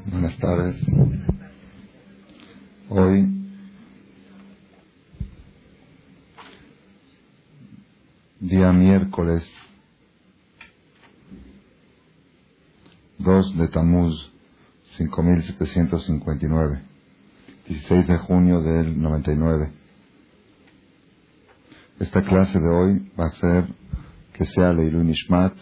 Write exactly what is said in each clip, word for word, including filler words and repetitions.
Buenas tardes. Hoy, día miércoles dos de Tamuz, cinco mil setecientos cincuenta y nueve, dieciséis de junio del noventa y nueve. Esta clase de hoy va a ser que sea Leilui Nishmat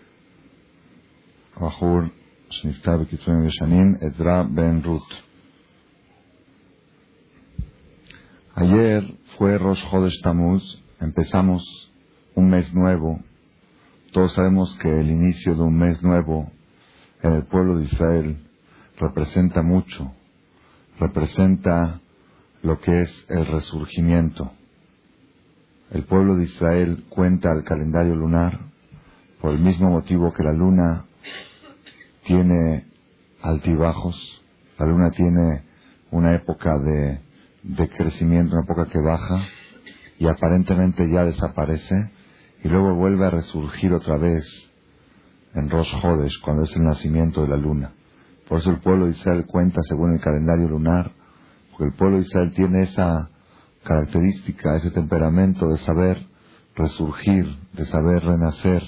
Abahur Shnifta B'Kitzur Yeshanim Ezra Ben Ruth. Ayer fue Rosh Chodesh Tamuz, empezamos un mes nuevo. Todos sabemos que el inicio de un mes nuevo en el pueblo de Israel representa mucho, representa lo que es el resurgimiento. El pueblo de Israel cuenta el calendario lunar por el mismo motivo que la luna tiene altibajos. La luna tiene una época de, de crecimiento, una época que baja y aparentemente ya desaparece y luego vuelve a resurgir otra vez en Rosh Chodesh, cuando es el nacimiento de la luna. Por eso el pueblo de Israel cuenta según el calendario lunar, porque el pueblo de Israel tiene esa característica, ese temperamento de saber resurgir, de saber renacer.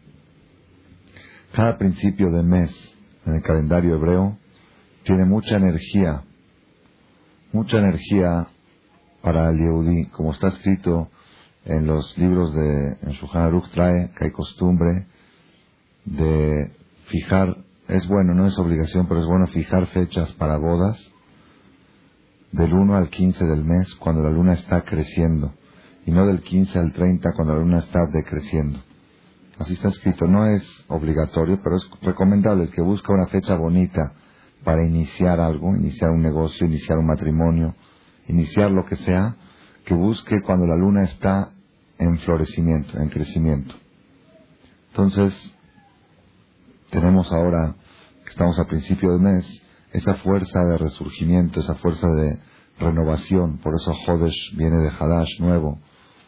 Cada principio de mes en el calendario hebreo tiene mucha energía, mucha energía para el Yehudí, como está escrito en los libros de en Shulchan Aruch, trae que hay costumbre de fijar, es bueno, no es obligación, pero es bueno fijar fechas para bodas del uno al quince del mes cuando la luna está creciendo y no del quince al treinta cuando la luna está decreciendo. Así está escrito, no es obligatorio, pero es recomendable. El que busca una fecha bonita para iniciar algo, iniciar un negocio, iniciar un matrimonio, iniciar lo que sea, que busque cuando la luna está en florecimiento, en crecimiento. Entonces, tenemos ahora, que estamos a principio del mes, esa fuerza de resurgimiento, esa fuerza de renovación. Por eso Jodesh viene de Hadash, nuevo.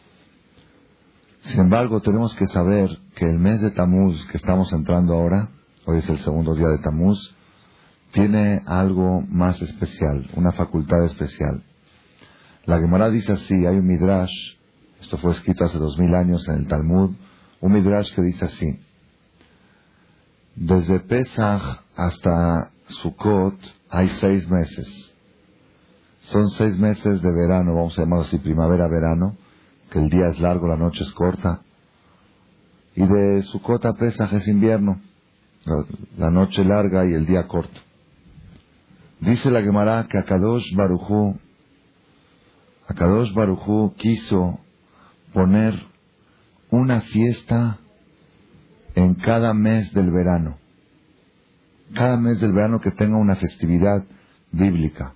Sin embargo, tenemos que saber que el mes de Tamuz que estamos entrando ahora, hoy es el segundo día de Tamuz, tiene algo más especial, una facultad especial. La Gemara dice así, hay un Midrash, esto fue escrito hace dos mil años en el Talmud, un Midrash que dice así: desde Pesach hasta Sukkot hay seis meses. Son seis meses de verano, vamos a llamarlo así, primavera-verano, que el día es largo, la noche es corta. Y de Sukkot a Pesach es invierno, la, la noche larga y el día corto. Dice la Gemara que Akadosh Baruj Hu, Akadosh Baruj Hu quiso poner una fiesta en cada mes del verano. Cada mes del verano que tenga una festividad bíblica.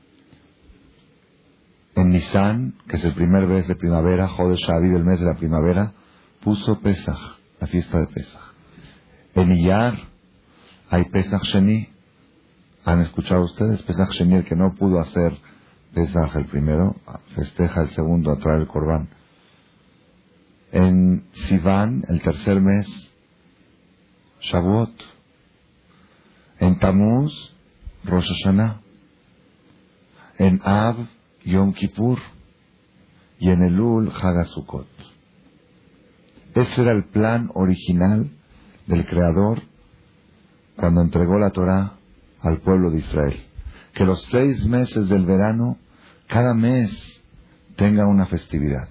En Nisan, que es el primer mes de primavera, Jodesh Aviv, el mes de la primavera, puso Pesach, la fiesta de Pesach. En Iyar hay Pesach Sheni. ¿Han escuchado ustedes? Pesach Sheni, el que no pudo hacer Pesach el primero, festeja el segundo a traer el Corbán. En Sivan, el tercer mes, Shavuot. En Tamuz, Rosh Hashanah. En Av, Yom Kippur. Y en Elul, Chag HaSukkot. Ese era el plan original del Creador cuando entregó la Torá al pueblo de Israel. Que los seis meses del verano, cada mes, tenga una festividad.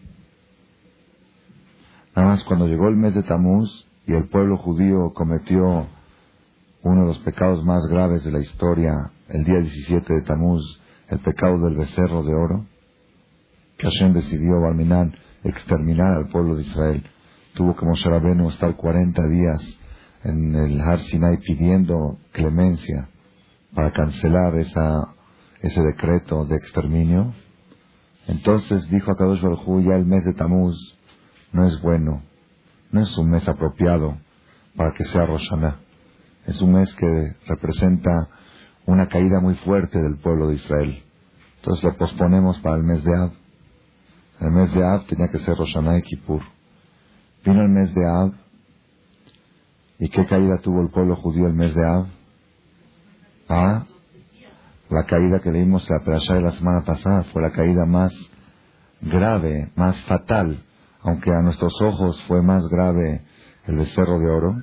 Nada más cuando llegó el mes de Tamuz y el pueblo judío cometió uno de los pecados más graves de la historia, el día diecisiete de Tamuz, el pecado del becerro de oro, que Hashem decidió, Barminan, exterminar al pueblo de Israel. Tuvo que Moshe Rabbeinu estar cuarenta días en el Har Sinai pidiendo clemencia para cancelar esa, ese decreto de exterminio. Entonces dijo a Kadosh Baruj Hu, ya el mes de Tamuz no es bueno, no es un mes apropiado para que sea Rosh Hashanah. Es un mes que representa una caída muy fuerte del pueblo de Israel. Entonces lo posponemos para el mes de Av. El mes de Av tenía que ser Rosh Hashanah y Kippur. Vino el mes de Av. ¿Y qué caída tuvo el pueblo judío el mes de Av? Ah, la caída que leímos en la Perashá de la semana pasada fue la caída más grave, más fatal, aunque a nuestros ojos fue más grave el becerro de oro,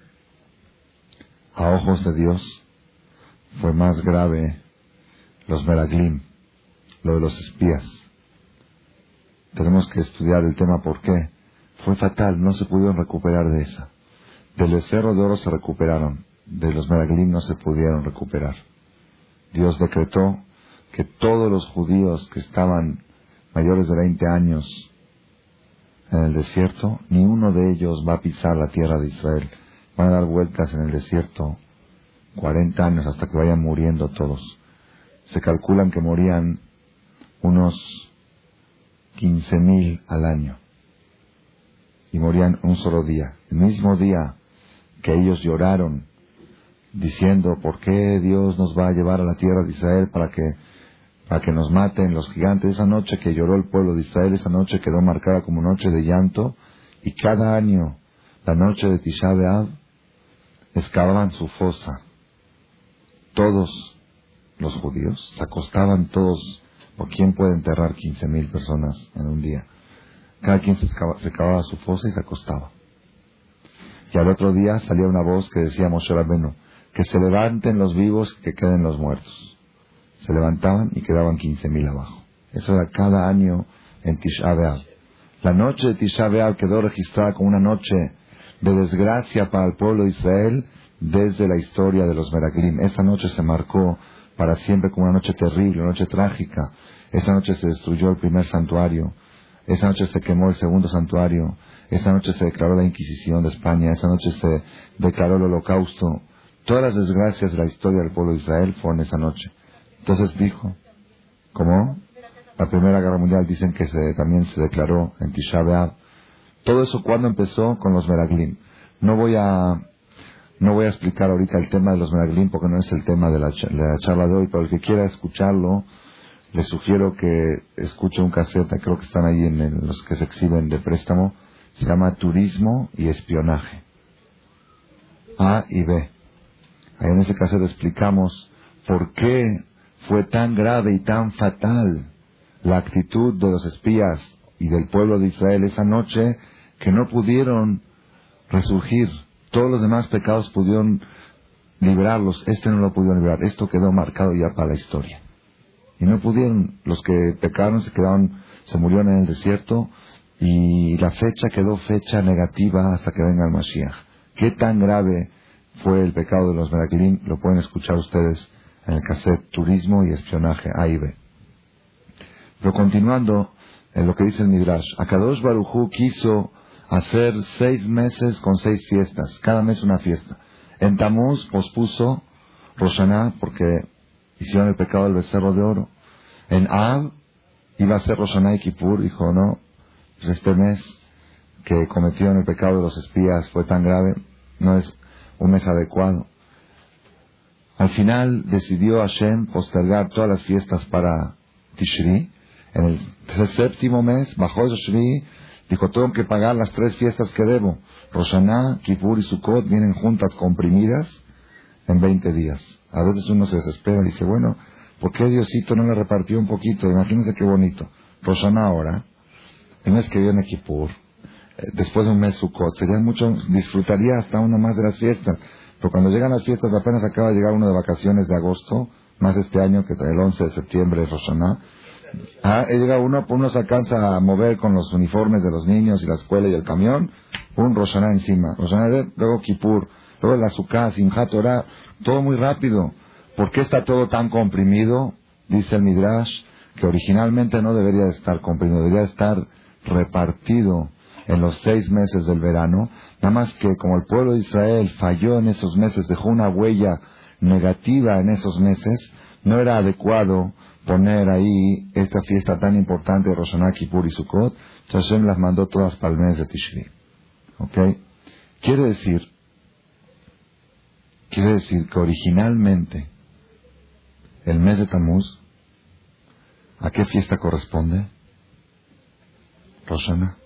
a ojos de Dios fue más grave los meraglim, lo de los espías. Tenemos que estudiar el tema por qué. Fue fatal, no se pudieron recuperar de esa. Del becerro de oro se recuperaron, de los meraglim no se pudieron recuperar. Dios decretó que todos los judíos que estaban mayores de veinte años en el desierto, ni uno de ellos va a pisar la tierra de Israel. Van a dar vueltas en el desierto cuarenta años hasta que vayan muriendo todos. Se calculan que morían unos quince mil al año. Y morían un solo día. El mismo día que ellos lloraron diciendo, ¿por qué Dios nos va a llevar a la tierra de Israel para que, para que nos maten los gigantes? Esa noche que lloró el pueblo de Israel, esa noche quedó marcada como noche de llanto, y cada año, la noche de Tisha B'Av, excavaban su fosa. Todos los judíos se acostaban todos. ¿Por quién puede enterrar quince mil personas en un día? Cada quien se, excava, se cavaba su fosa y se acostaba. Y al otro día salía una voz que decía Moshe Rabbeinu, que se levanten los vivos, que queden los muertos. Se levantaban y quedaban quince mil abajo. Eso era cada año en Tisha B'Av. La noche de Tisha B'Av quedó registrada como una noche de desgracia para el pueblo de Israel desde la historia de los meraglim. Esa noche se marcó para siempre como una noche terrible, una noche trágica. Esa noche se destruyó el primer santuario. Esa noche se quemó el segundo santuario. Esa noche se declaró la Inquisición de España. Esa noche se declaró el Holocausto. Todas las desgracias de la historia del pueblo de Israel fueron esa noche. Entonces dijo, ¿cómo? La Primera Guerra Mundial dicen que se, también se declaró en Tisha B'Av. Todo eso cuando empezó con los meraglim. No voy a no voy a explicar ahorita el tema de los meraglim porque no es el tema de la, de la charla de hoy, pero el que quiera escucharlo, le sugiero que escuche un cassette, creo que están ahí en el, los que se exhiben de préstamo, se llama Turismo y Espionaje. A y B. Ahí en ese cassette explicamos por qué fue tan grave y tan fatal la actitud de los espías y del pueblo de Israel esa noche que no pudieron resurgir. Todos los demás pecados pudieron librarlos, este no lo pudieron librar. Esto quedó marcado ya para la historia. Y no pudieron, los que pecaron se quedaron, se murieron en el desierto y la fecha quedó fecha negativa hasta que venga el Mashiach. ¿Qué tan grave fue el pecado de los meraglim? Lo pueden escuchar ustedes en el cassette Turismo y Espionaje, A y B. Pero continuando en lo que dice el Midrash, Akadosh Baruj Hu quiso hacer seis meses con seis fiestas, cada mes una fiesta. En Tamuz pospuso Rosh Hashanah porque hicieron el pecado del becerro de oro. En Av iba a ser Rosh Hashanah y Kippur, dijo no, pues este mes que cometieron el pecado de los espías fue tan grave, no es un mes adecuado. Al final decidió Hashem postergar todas las fiestas para Tishri. En el séptimo mes bajó Tishri, dijo tengo que pagar las tres fiestas que debo. Rosh Hashanah, Kippur y Sukkot vienen juntas, comprimidas en veinte días. A veces uno se desespera y dice, bueno, ¿por qué Diosito no le repartió un poquito? Imagínense qué bonito. Rosh Hashanah ahora, el mes que viene Kippur, eh, después de un mes Sukkot, sería mucho, disfrutaría hasta uno más de las fiestas. Pero cuando llegan las fiestas, apenas acaba de llegar uno de vacaciones de agosto, más este año que el once de septiembre es Rosh Hashanah. Ah, llega uno, uno se alcanza a mover con los uniformes de los niños y la escuela y el camión, un Rosh Hashanah encima. Rosh Hashanah, luego Kippur, luego la Sukkah, Simchat Torah, todo muy rápido. ¿Por qué está todo tan comprimido? Dice el Midrash que originalmente no debería estar comprimido, debería estar repartido en los seis meses del verano, nada más que como el pueblo de Israel falló en esos meses, dejó una huella negativa en esos meses, no era adecuado poner ahí esta fiesta tan importante de Rosh Hashanah, Kippur y Sukkot. Entonces Hashem las mandó todas para el mes de Tishri. ¿Ok? Quiere decir, quiere decir que originalmente el mes de Tammuz, ¿a qué fiesta corresponde? Rosh Hashanah.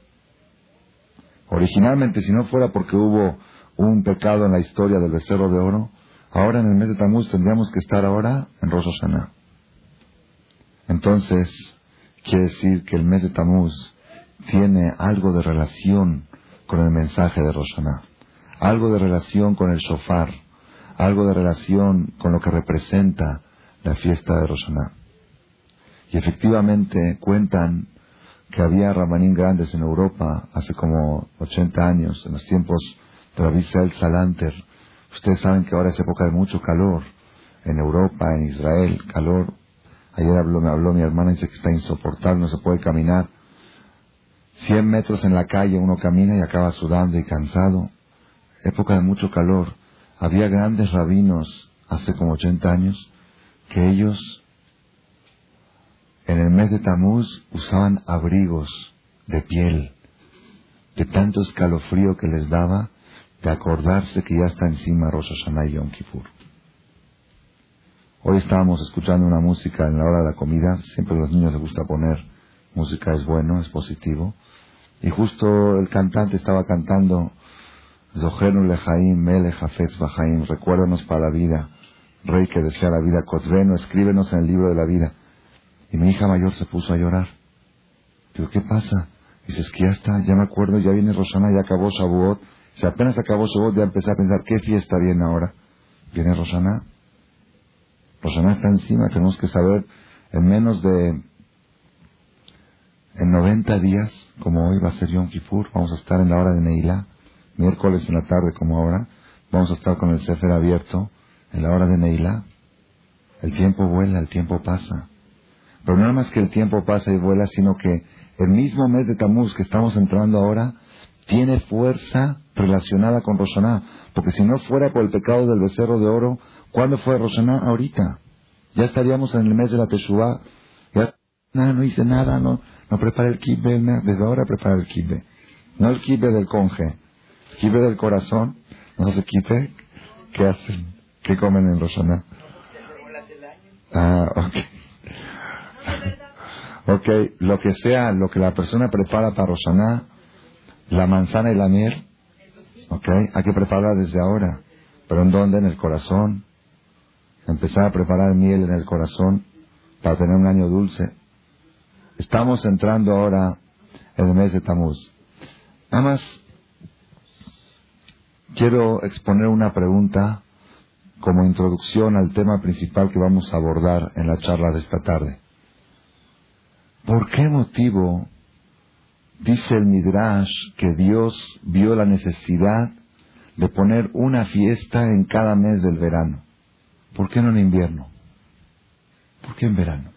Originalmente, si no fuera porque hubo un pecado en la historia del becerro de oro, Ahora en el mes de Tamuz tendríamos que estar ahora en Rosh Hashanah. Entonces, quiere decir que el mes de Tamuz tiene algo de relación con el mensaje de Rosh Hashanah, algo de relación con el shofar, algo de relación con lo que representa la fiesta de Rosh Hashanah. Y efectivamente cuentan que había ramanín grandes en Europa hace como ochenta años, en los tiempos de Rabbi Israel Salanter. Ustedes saben que ahora es época de mucho calor en Europa, en Israel, calor. Ayer habló, me habló mi hermana, dice que está insoportable, no se puede caminar. Cien metros en la calle uno camina y acaba sudando y cansado. Época de mucho calor. Había grandes rabinos hace como ochenta años que ellos en el mes de Tamuz usaban abrigos de piel, de tanto escalofrío que les daba de acordarse que ya está encima Rosh Hashanah y Yom Kippur. Hoy estábamos escuchando una música en la hora de la comida. Siempre a los niños les gusta poner música, es bueno, es positivo. Y justo el cantante estaba cantando Zohenu lejaim, melech hafetz bajaim, recuérdanos para la vida, rey que desea la vida, Kotvenu, escríbenos en el libro de la vida. Y mi hija mayor se puso a llorar. Digo, ¿qué pasa? Dice, es que ya está, ya me acuerdo, ya viene Rosh Hashanah, ya acabó Shavuot. Si apenas acabó Shavuot, ya empecé a pensar, ¿qué fiesta viene ahora? Viene Rosh Hashanah. Rosh Hashanah está encima, tenemos que saber, en menos de, en noventa días, como hoy va a ser Yom Kippur, vamos a estar en la hora de Neilá, miércoles en la tarde como ahora, vamos a estar con el Sefer abierto, en la hora de Neilá. El tiempo vuela, el tiempo pasa. Pero no nada más que el tiempo pasa y vuela, sino que el mismo mes de Tamuz que estamos entrando ahora, tiene fuerza relacionada con Rosh Hashanah, porque si no fuera por el pecado del becerro de oro, ¿cuándo fue Rosh Hashanah? Ahorita. Ya estaríamos en el mes de la Teshuvah. Ya nada, no hice nada, no, no preparé el kibbe, desde ahora preparé el kibbe. No el kibbe del conje, el kibbe del corazón. ¿No hace kibbe? ¿Qué hacen? ¿Qué comen en Rosh Hashanah? Ah, ok. Ok, lo que sea, lo que la persona prepara para Rosh Hashanah, la manzana y la miel, ok, hay que prepararla desde ahora. ¿Pero en dónde? En el corazón. Empezar a preparar miel en el corazón para tener un año dulce. Estamos entrando ahora en el mes de Tamuz. Nada más quiero exponer una pregunta como introducción al tema principal que vamos a abordar en la charla de esta tarde. ¿Por qué motivo dice el Midrash que Dios vio la necesidad de poner una fiesta en cada mes del verano? ¿Por qué no en invierno? ¿Por qué en verano?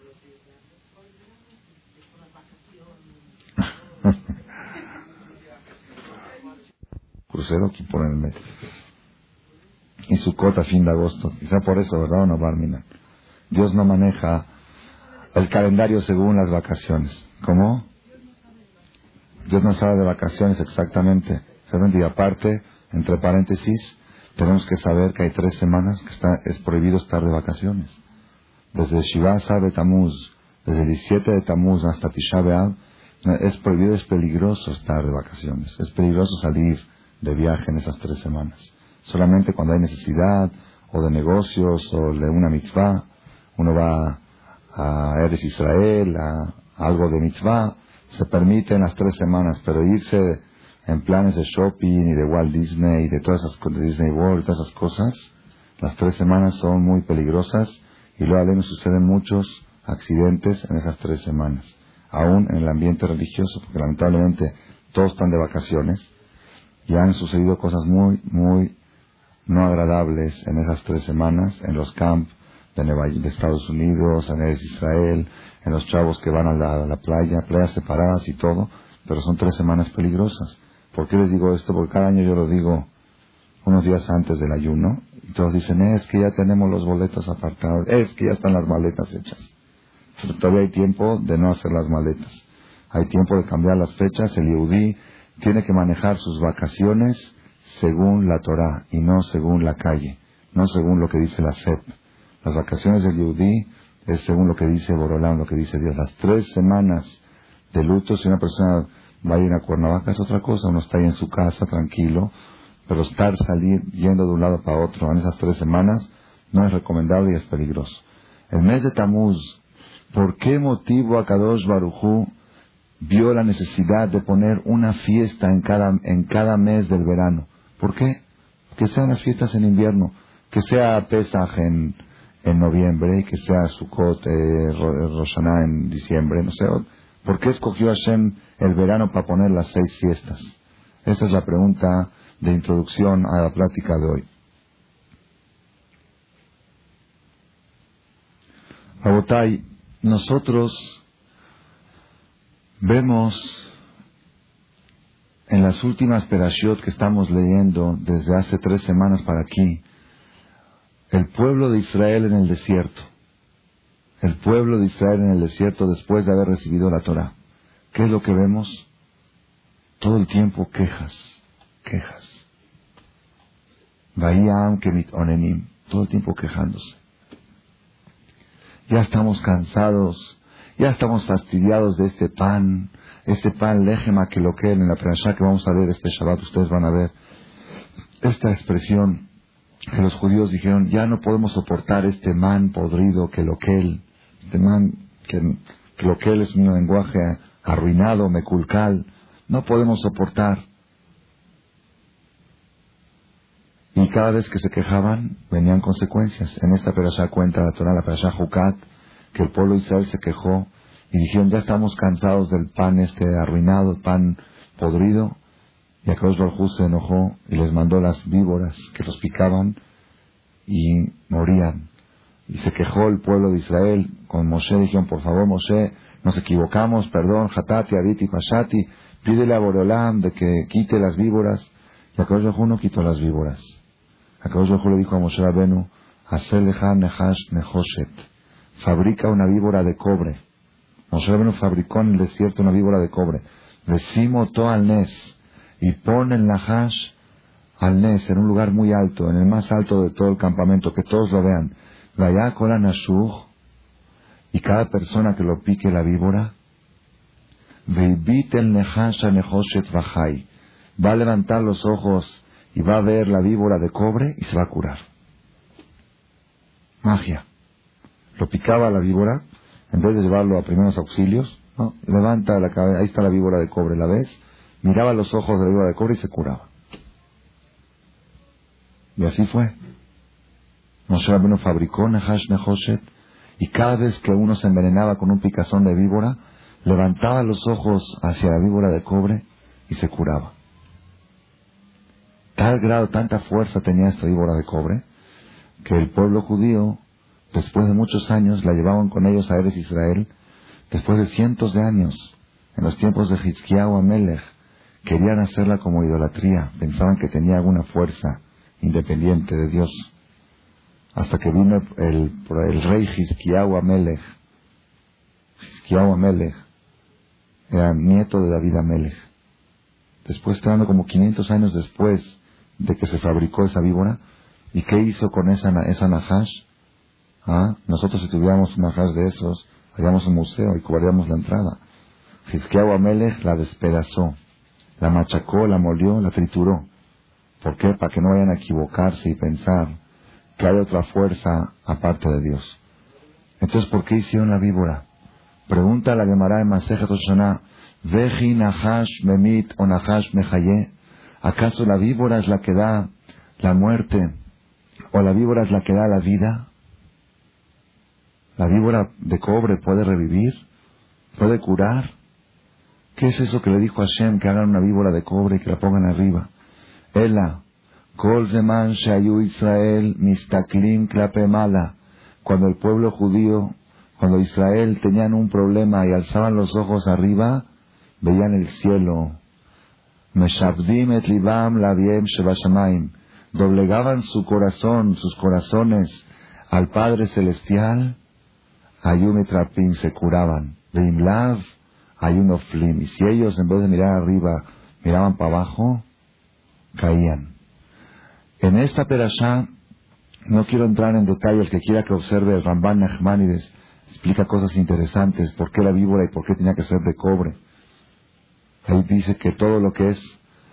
Crucero que pone en el medio. Y Sukkot a fin de agosto. Quizá por eso, ¿verdad o no, Barmina? Dios no maneja el calendario según las vacaciones. ¿Cómo? Dios no sabe de vacaciones exactamente. Y aparte, entre paréntesis, tenemos que saber que hay tres semanas que está, es prohibido estar de vacaciones. Desde Shiva Sabe Tamuz, desde el diecisiete de Tamuz hasta Tisha B'Av, es prohibido, es peligroso estar de vacaciones. Es peligroso salir de viaje en esas tres semanas. Solamente cuando hay necesidad, o de negocios, o de una mitzvah, uno va a Eretz Israel, a, a algo de mitzvah, se permite en las tres semanas, pero irse en planes de shopping y de Walt Disney y de todas esas cosas, de Disney World, todas esas cosas, las tres semanas son muy peligrosas y luego a veces suceden muchos accidentes en esas tres semanas, aún en el ambiente religioso, porque lamentablemente todos están de vacaciones y han sucedido cosas muy, muy no agradables en esas tres semanas, en los camps de, Nueva, de Estados Unidos, en Eretz Israel, en los chavos que van a la, a la playa, playas separadas y todo, pero son tres semanas peligrosas. ¿Por qué les digo esto? Porque cada año yo lo digo unos días antes del ayuno, y todos dicen, es que ya tenemos los boletos apartados, es que ya están las maletas hechas. Pero todavía hay tiempo de no hacer las maletas. Hay tiempo de cambiar las fechas. El Yehudí tiene que manejar sus vacaciones según la Torah y no según la calle, no según lo que dice la S E P. Las vacaciones del Yehudí es según lo que dice Borolán, lo que dice Dios. Las tres semanas de luto, si una persona va a ir a Cuernavaca es otra cosa, uno está ahí en su casa tranquilo, pero estar salir yendo de un lado para otro en esas tres semanas no es recomendable y es peligroso. El mes de Tamuz, ¿por qué motivo Akadosh Baruj Hu vio la necesidad de poner una fiesta en cada, en cada mes del verano? ¿Por qué? Que sean las fiestas en invierno, que sea Pesaj en, en noviembre, que sea Sukkot, eh, Rosh Hashanah en diciembre, no sé. ¿Por qué escogió Hashem el verano para poner las seis fiestas? Esa es la pregunta de introducción a la plática de hoy. Rabotai, nosotros vemos en las últimas perashiot que estamos leyendo desde hace tres semanas para aquí, el pueblo de Israel en el desierto. El pueblo de Israel en el desierto después de haber recibido la Torah. ¿Qué es lo que vemos? Todo el tiempo quejas, quejas. Vayam kemit onenim, todo el tiempo quejándose. Ya estamos cansados, ya estamos fastidiados de este pan, este pan lejema que lo que en la perashá que vamos a ver este Shabbat, ustedes van a ver esta expresión que los judíos dijeron, ya no podemos soportar este man podrido que lo que él, este man que, que lo que él es un lenguaje arruinado, meculcal, no podemos soportar. Y cada vez que se quejaban, venían consecuencias. En esta perashá cuenta la Torah, la perashá Jucat, que el pueblo de Israel se quejó y dijeron, ya estamos cansados del pan este arruinado, el pan podrido. Y Akadosh Baruj Hu se enojó y les mandó las víboras que los picaban y morían. Y se quejó el pueblo de Israel con Moshe. Dijeron, por favor, Moshe, nos equivocamos, perdón, Hatati, Ariti, Pashati, pídele a Borolam de que quite las víboras. Y Akadosh Baruj Hu no quitó las víboras. Akadosh Baruj Hu le dijo a Moshe Rabenu, Aseleja nehash nehoshet, fabrica una víbora de cobre. Moshe Rabenu fabricó en el desierto una víbora de cobre. Decimo to al nes, y pon el nahash al nes en un lugar muy alto, en el más alto de todo el campamento, que todos lo vean. Vaya kola nashuch, y cada persona que lo pique la víbora, veibit el nehash a nehoshet vajai, va a levantar los ojos y va a ver la víbora de cobre y se va a curar. Magia. Lo picaba la víbora, en vez de llevarlo a primeros auxilios, ¿no? Levanta la cabeza, ahí está la víbora de cobre, ¿la ves? Miraba los ojos de la víbora de cobre y se curaba. Y así fue. Moshe Rabbeinu fabricó Nahash Nehoshet, y cada vez que uno se envenenaba con un picazón de víbora, levantaba los ojos hacia la víbora de cobre y se curaba. Tal grado, tanta fuerza tenía esta víbora de cobre, que el pueblo judío, después de muchos años, la llevaban con ellos a Eretz Israel, después de cientos de años, en los tiempos de Hizkiyahu Amelech, querían hacerla como idolatría, pensaban que tenía alguna fuerza independiente de Dios, hasta que vino el, el rey Hizkiyahu Amelech. Hizkiyahu Amelech era nieto de David Amelech. Después, estando como quinientos años después de que se fabricó esa víbora, ¿y qué hizo con esa, esa nahash? ¿Ah? Nosotros, si tuviéramos un nahash de esos, haríamos un museo y cobraríamos la entrada. Hizkiyahu Amelech la despedazó, la machacó, la molió, la trituró. ¿Por qué? Para que no vayan a equivocarse y pensar que hay otra fuerza aparte de Dios. Entonces, ¿por qué hicieron la víbora? Pregunta la Gemara en Masejet Rosh Hashanah, Veji nahash memit o nahash mehaye. ¿Acaso la víbora es la que da la muerte o la víbora es la que da la vida? ¿La víbora de cobre puede revivir? ¿Puede curar? ¿Qué es eso que le dijo a Hashem, que hagan una víbora de cobre y que la pongan arriba? Ela, kol zeman shayu Israel mistaklim klape mala. Cuando el pueblo judío, cuando Israel tenían un problema y alzaban los ojos arriba, veían el cielo. Meshavdim et libam laviem shebashamayim. Doblegaban su corazón, sus corazones al Padre Celestial. Ayun etrapim, se curaban. Veimlav, ayun oflim. Y si ellos, en vez de mirar arriba, miraban para abajo, caían. En esta perashá, no quiero entrar en detalle, el que quiera que observe el Ramban Nachmanides, explica cosas interesantes, por qué la víbora y por qué tenía que ser de cobre. Ahí dice que todo lo que es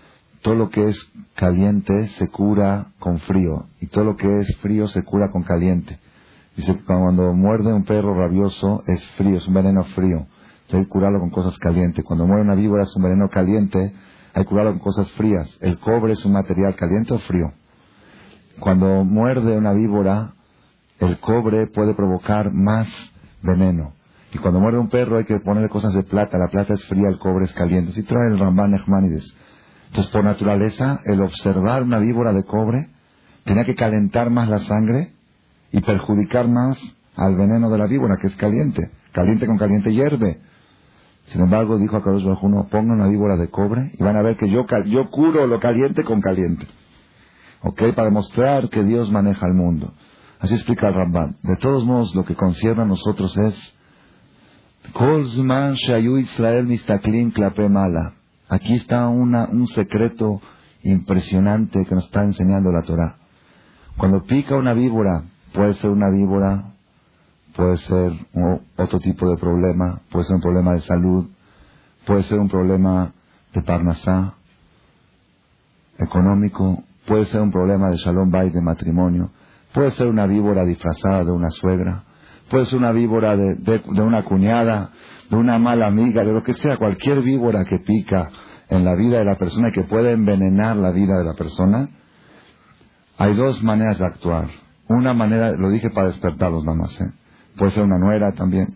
todo lo que es caliente se cura con frío, y todo lo que es frío se cura con caliente. Dice que cuando muerde un perro rabioso es frío, es un veneno frío. Entonces hay que curarlo con cosas calientes. Cuando muere una víbora es un veneno caliente, hay que curarlo con cosas frías. ¿El cobre es un material caliente o frío? Cuando muerde una víbora, el cobre puede provocar más veneno. Y cuando muerde un perro hay que ponerle cosas de plata. La plata es fría, el cobre es caliente. Así trae el Ramban Nachmanides. Entonces, por naturaleza, el observar una víbora de cobre tenía que calentar más la sangre y perjudicar más al veneno de la víbora, que es caliente. Caliente con caliente hierve. Sin embargo, dijo a Kadosh Baruj Hu, pongan una víbora de cobre y van a ver que yo, yo curo lo caliente con caliente. ¿Ok? Para demostrar que Dios maneja el mundo. Así explica el Ramban. De todos modos, lo que concierne a nosotros es Kol zman shayu Israel mistaklim klape mala. Aquí está una, un secreto impresionante que nos está enseñando la Torah. Cuando pica una víbora, puede ser una víbora, puede ser otro tipo de problema, puede ser un problema de salud, puede ser un problema de parnasá, económico, puede ser un problema de shalom bayit, de matrimonio, puede ser una víbora disfrazada de una suegra, puede ser una víbora de, de, de una cuñada, de una mala amiga, de lo que sea, cualquier víbora que pica en la vida de la persona y que puede envenenar la vida de la persona. Hay dos maneras de actuar. Una manera, lo dije para despertarlos nada más, ¿eh? Puede ser una nuera también.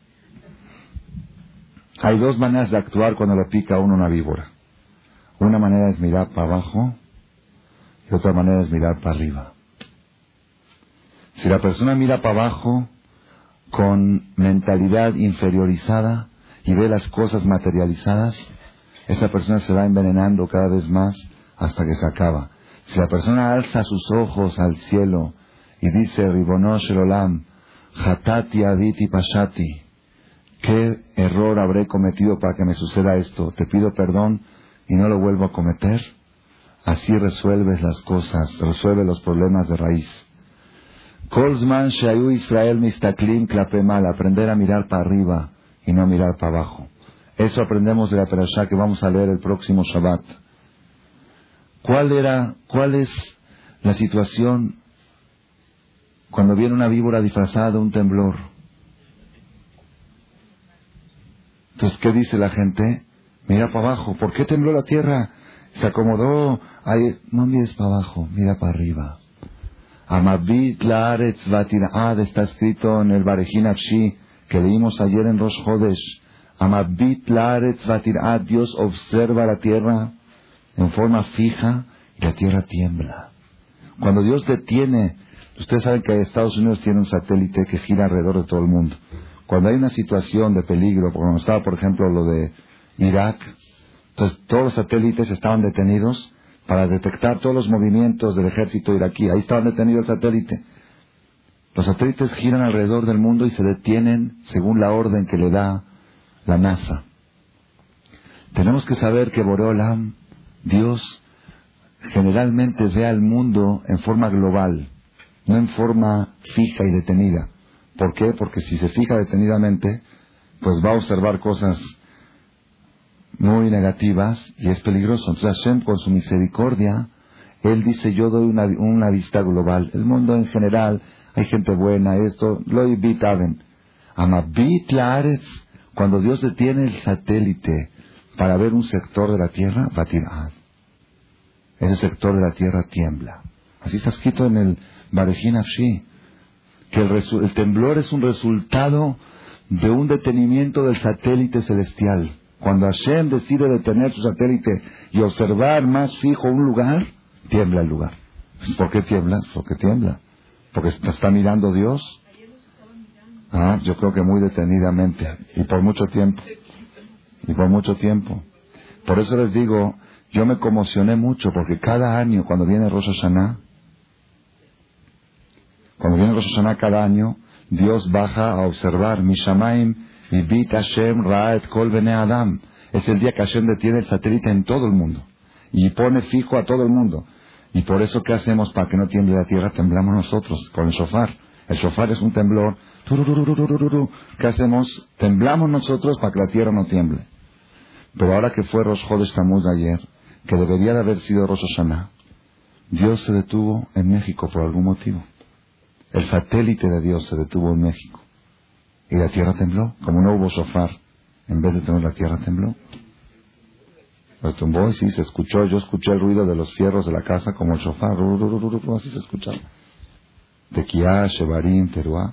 Hay dos maneras de actuar cuando le pica a uno una víbora. Una manera es mirar para abajo y otra manera es mirar para arriba. Si la persona mira para abajo con mentalidad inferiorizada y ve las cosas materializadas, esa persona se va envenenando cada vez más hasta que se acaba. Si la persona alza sus ojos al cielo y dice, Ribono shel olam, hatati aviti pashati, ¿qué error habré cometido para que me suceda esto? Te pido perdón y no lo vuelvo a cometer. Así resuelves las cosas, resuelve los problemas de raíz. Kol zman shayu Israel mistaklim klape mal, aprender a mirar para arriba y no mirar para abajo. Eso aprendemos de la Perashá que vamos a leer el próximo Shabbat. ¿Cuál era, cuál es la situación cuando viene una víbora disfrazada de un temblor? Entonces, ¿qué dice la gente? Mira para abajo. ¿Por qué tembló la tierra? Se acomodó. Ahí. No mires para abajo, mira para arriba. Amabit laaretz vatirad está escrito en el Barejín Afshi que leímos ayer en Rosh Chodesh. Amabit laaretz vatirad, Dios observa la tierra en forma fija y la tierra tiembla. Cuando Dios detiene, ustedes saben que Estados Unidos tiene un satélite que gira alrededor de todo el mundo. Cuando hay una situación de peligro, como estaba por ejemplo lo de Irak, entonces todos los satélites estaban detenidos para detectar todos los movimientos del ejército iraquí. Ahí estaban detenidos el satélite. Los satélites giran alrededor del mundo y se detienen según la orden que le da la NASA. Tenemos que saber que Boreolam, Dios, generalmente ve al mundo en forma global, no en forma fija y detenida. ¿Por qué? Porque si se fija detenidamente, pues va a observar cosas muy negativas y es peligroso. Entonces Hashem, con su misericordia, Él dice, yo doy una, una vista global. El mundo en general, hay gente buena, esto, lo invitaban. Amabit laaretz, cuando Dios detiene el satélite para ver un sector de la tierra, vatirad. Ese sector de la tierra tiembla. Así está escrito en el Barejín Afshi, que el, resu- el temblor es un resultado de un detenimiento del satélite celestial. Cuando Hashem decide detener su satélite y observar más fijo un lugar, tiembla el lugar. ¿Por qué tiembla? Porque tiembla. Porque está, está mirando Dios. Ah, yo creo que muy detenidamente y por mucho tiempo. Y por mucho tiempo. Por eso les digo, yo me conmocioné mucho porque cada año cuando viene Rosh Hashanah, cuando viene Rosh Hashanah cada año, Dios baja a observar Mishamaim y Bit Hashem Ra'et Kol Bene Adam. Es el día que Hashem detiene el satélite en todo el mundo y pone fijo a todo el mundo. Y por eso, ¿qué hacemos para que no tiemble la tierra? Temblamos nosotros con el shofar. El shofar es un temblor. ¿Qué hacemos? Temblamos nosotros para que la tierra no tiemble. Pero ahora que fue Rosh Chodesh Tammuz ayer, que debería de haber sido Rosh Hashanah, Dios se detuvo en México por algún motivo. El satélite de Dios se detuvo en México. Y la tierra tembló. Como no hubo shofar, en vez de tener la tierra tembló. Lo tumbó y sí, se escuchó. Yo escuché el ruido de los fierros de la casa como el shofar. Así se escuchaba. Tequía, Shevarim, Teruá.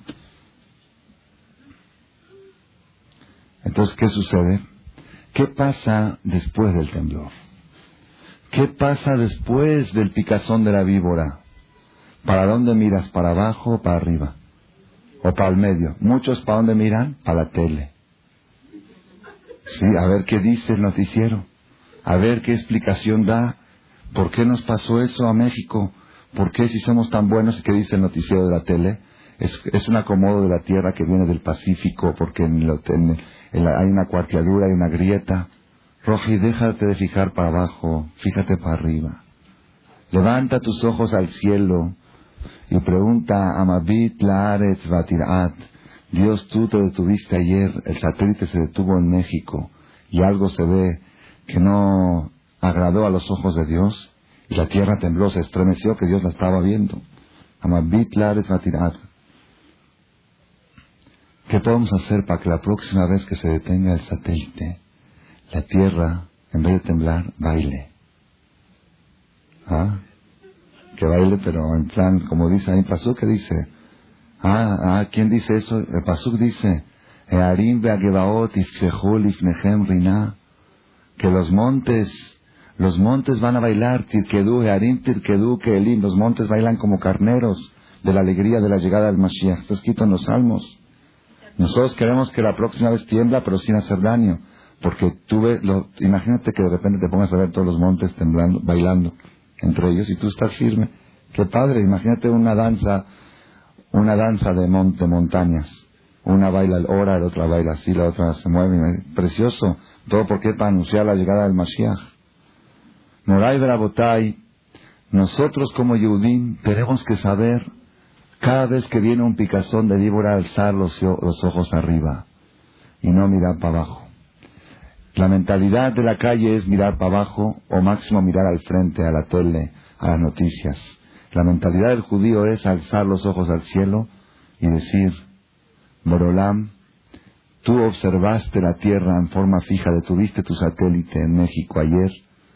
Entonces, ¿qué sucede? ¿Qué pasa después del temblor? ¿Qué pasa después del picazón de la víbora? ¿Para dónde miras? ¿Para abajo o para arriba? ¿O para el medio? Muchos, ¿para dónde miran? Para la tele. Sí, a ver qué dice el noticiero. A ver qué explicación da. ¿Por qué nos pasó eso a México? ¿Por qué si somos tan buenos? ¿Qué dice el noticiero de la tele? Es, es un acomodo de la tierra que viene del Pacífico, porque en lo, en, en la, hay una cuarteadura, hay una grieta. Roji, déjate de fijar para abajo, fíjate para arriba. Levanta tus ojos al cielo y pregunta, Amabit laaretz vatirat. Dios, tú te detuviste ayer, el satélite se detuvo en México y algo se ve que no agradó a los ojos de Dios y la tierra tembló, se estremeció que Dios la estaba viendo. Amabit laaretz vatirat. ¿Qué podemos hacer para que la próxima vez que se detenga el satélite, la tierra, en vez de temblar, baile? ¿Ah? Que baile, pero en plan, como dice ahí Pasuk, que dice, ah, ah, ¿quién dice eso? El Pasuk dice, Earim ve'agebaot ifsehu lifnechem rina, que los montes, los montes van a bailar, tirkedú, Earim tirkedú keelim, los montes bailan como carneros de la alegría de la llegada del Mashiach. Está escrito en los Salmos. Nosotros queremos que la próxima vez tiembla, pero sin hacer daño. Porque tú ves, lo, imagínate que de repente te pongas a ver todos los montes temblando, bailando entre ellos y tú estás firme. Qué padre, imagínate una danza, una danza de, mon, de montañas. Una baila el hora, la otra baila así, la otra se mueve. Precioso. Todo porque para anunciar la llegada del Mashiach. Moray Verabotay, nosotros como Yehudim tenemos que saber, cada vez que viene un picazón de víbora, alzar los, los ojos arriba y no mirar para abajo. La mentalidad de la calle es mirar para abajo o máximo mirar al frente, a la tele, a las noticias. La mentalidad del judío es alzar los ojos al cielo y decir, Borolam, tú observaste la tierra en forma fija, detuviste tu satélite en México ayer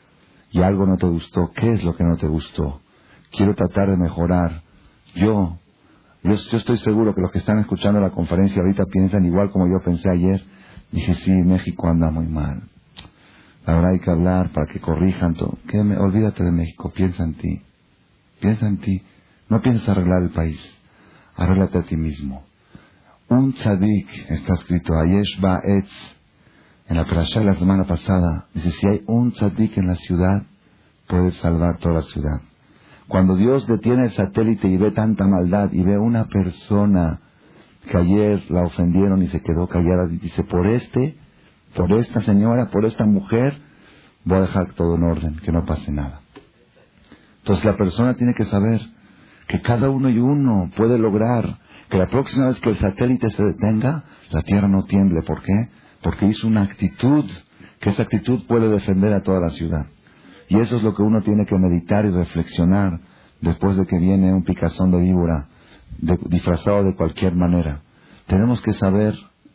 y algo no te gustó. ¿Qué es lo que no te gustó? Quiero tratar de mejorar. Yo, yo, yo estoy seguro que los que están escuchando la conferencia ahorita piensan igual como yo pensé ayer. Dije, sí, México anda muy mal. La verdad hay que hablar para que corrijan todo. ¿Qué me? Olvídate de México, piensa en ti. Piensa en ti. No pienses arreglar el país. Arréglate a ti mismo. Un tzadik, está escrito, Ayesh Ba'etz, en la parashá de la semana pasada, dice, si hay un tzadik en la ciudad, puede salvar toda la ciudad. Cuando Dios detiene el satélite y ve tanta maldad, y ve una persona que ayer la ofendieron y se quedó callada, dice, por este, por esta señora, por esta mujer, voy a dejar todo en orden, que no pase nada. Entonces la persona tiene que saber que cada uno y uno puede lograr que la próxima vez que el satélite se detenga, la tierra no tiemble. ¿Por qué? Porque hizo una actitud, que esa actitud puede defender a toda la ciudad. Y eso es lo que uno tiene que meditar y reflexionar después de que viene un picazón de víbora, de, disfrazado de cualquier manera. Tenemos que saber,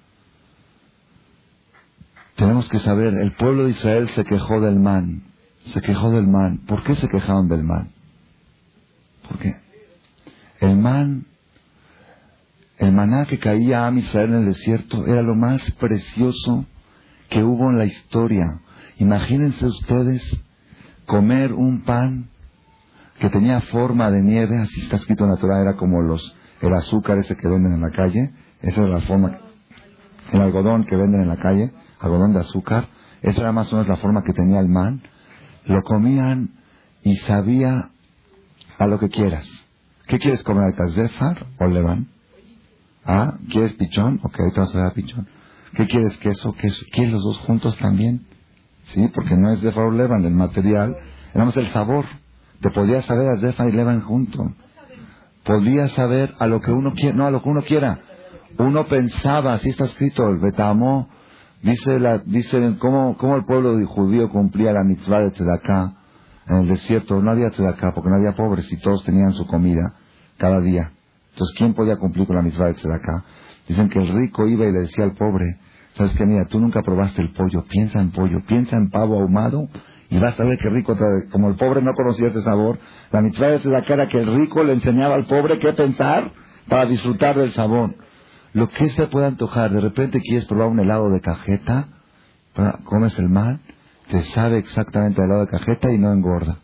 tenemos que saber, el pueblo de Israel se quejó del man, se quejó del man. ¿Por qué se quejaron del man? ¿Por qué? El man, el maná que caía a Israel en el desierto era lo más precioso que hubo en la historia. Imagínense ustedes comer un pan que tenía forma de nieve, así está escrito en la Torah, era como los el azúcar ese que venden en la calle, esa era la forma, el algodón que venden en la calle, algodón de azúcar, esa era más o menos la forma que tenía el man. Lo comían y sabía a lo que quieras. ¿Qué quieres comer ahorita? ¿Zefar o levan? ¿Ah? ¿Quieres pichón? Ok, ahorita vas a dar pichón. ¿Qué quieres? ¿Queso? ¿Queso? ¿Quieres los dos juntos también? Sí, porque no es Zefar o levan, el material, era más el sabor. Te podías saber a Zefar y levan juntos. Podías saber a lo que uno quiera, no a lo que uno quiera. Uno pensaba, así está escrito, el Betamó, Dice, la, dice cómo, cómo el pueblo judío cumplía la mitzvah de Tzedaká. En el desierto no había Tzedaká porque no había pobres y todos tenían su comida cada día. Entonces, ¿quién podía cumplir con la mitzvah de Tzedaká? Dicen que el rico iba y le decía al pobre, ¿sabes qué? Mira, tú nunca probaste el pollo, piensa en pollo, piensa en pavo ahumado y vas a ver qué rico. Como el pobre no conocía ese sabor, la mitzvah de Tzedaká era que el rico le enseñaba al pobre qué pensar para disfrutar del sabor. Lo que se puede antojar, de repente quieres probar un helado de cajeta, comes el man, te sabe exactamente el helado de cajeta y no engorda.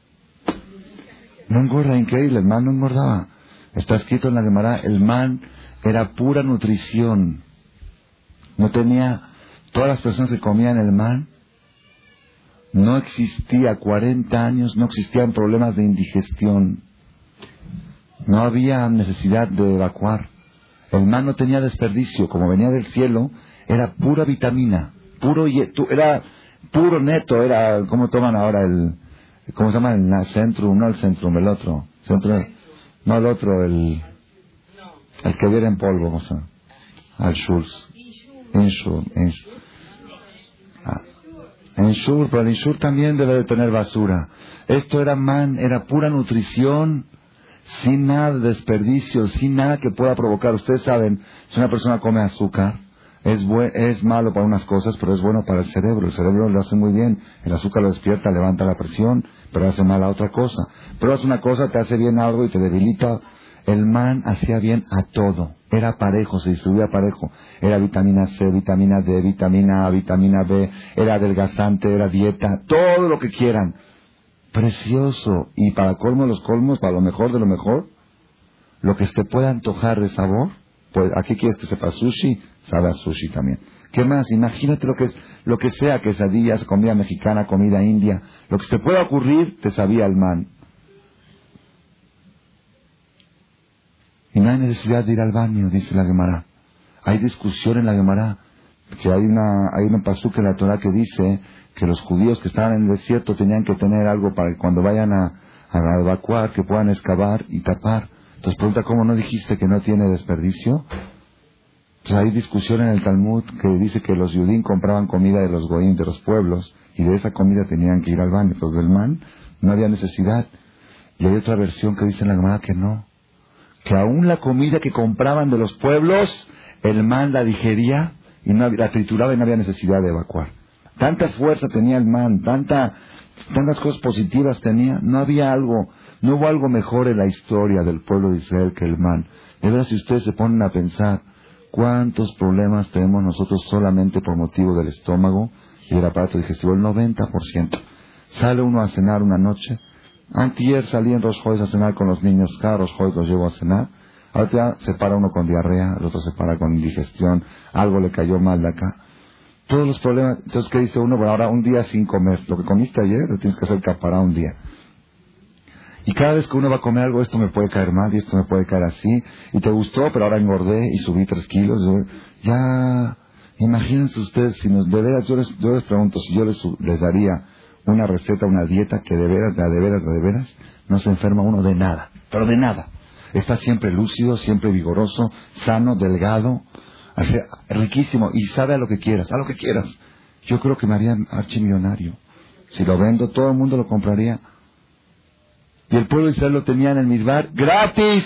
No engorda, increíble, el man no engordaba. Está escrito en la Gemara, el man era pura nutrición. No tenía, todas las personas que comían el man, no existía, cuarenta años, no existían problemas de indigestión. No había necesidad de evacuar. El man no tenía desperdicio, como venía del cielo, era pura vitamina, puro, era puro neto, era, ¿cómo toman ahora el, cómo se llama el Centrum? No el Centrum, el otro, Centrum, no el otro, el, el que viene en polvo, ¿cómo se llama? Al Schulz. Insur, Insur. Ah, Insur, pero el Insur también debe de tener basura. Esto era man, era pura nutrición, sin nada de desperdicio, sin nada que pueda provocar. Ustedes saben, si una persona come azúcar, es, buen, es malo para unas cosas, pero es bueno para el cerebro. El cerebro lo hace muy bien. El azúcar lo despierta, levanta la presión, pero hace mal a otra cosa. Pero hace una cosa, te hace bien algo y te debilita. El man hacía bien a todo. Era parejo, se distribuía parejo. Era vitamina C, vitamina D, vitamina A, vitamina B. Era adelgazante, era dieta, todo lo que quieran. Precioso. Y para colmo de los colmos, para lo mejor de lo mejor, lo que te pueda antojar de sabor, pues aquí quieres que sepa sushi, sabe a sushi también. ¿Qué más? Imagínate lo que es, lo que sea, quesadillas, comida mexicana, comida india, lo que se te pueda ocurrir, te sabía el man. Y no hay necesidad de ir al baño, dice la Gemara. Hay discusión en la Gemara, que hay una, hay una pasuk en la Torah que dice que los judíos que estaban en el desierto tenían que tener algo para que cuando vayan a, a evacuar, que puedan excavar y tapar. Entonces pregunta, ¿cómo no dijiste que no tiene desperdicio? Entonces hay discusión en el Talmud que dice que los judíos compraban comida de los goín, de los pueblos, y de esa comida tenían que ir al baño. Pues del man no había necesidad. Y hay otra versión que dice en la Gemara que no. Que aún la comida que compraban de los pueblos, el man la digería y no, la trituraba y no había necesidad de evacuar. Tanta fuerza tenía el man, tanta, tantas cosas positivas tenía, no había algo, no hubo algo mejor en la historia del pueblo de Israel que el man. De verdad, si ustedes se ponen a pensar cuántos problemas tenemos nosotros solamente por motivo del estómago y del aparato digestivo, el noventa por ciento. Sale uno a cenar una noche. Antier salí en Rosh Chodesh a cenar con los niños, cada Rosh Chodesh los llevo a cenar. Ahora se para uno con diarrea, el otro se para con indigestión, algo le cayó mal de acá. Todos los problemas. Entonces, ¿qué dice uno? Bueno, ahora un día sin comer. Lo que comiste ayer lo tienes que hacer capará un día. Y cada vez que uno va a comer algo, esto me puede caer mal y esto me puede caer así. Y te gustó, pero ahora engordé y subí tres kilos. Ya, imagínense ustedes, si nos, de veras, yo les, yo les pregunto, si yo les, les daría una receta, una dieta que de veras, de, de veras, de veras, no se enferma uno de nada, pero de nada. Está siempre lúcido, siempre vigoroso, sano, delgado, hace, riquísimo, y sabe a lo que quieras, a lo que quieras. Yo creo que me haría archimillonario. Si lo vendo, todo el mundo lo compraría. Y el pueblo de Israel lo tenía en el misbar gratis.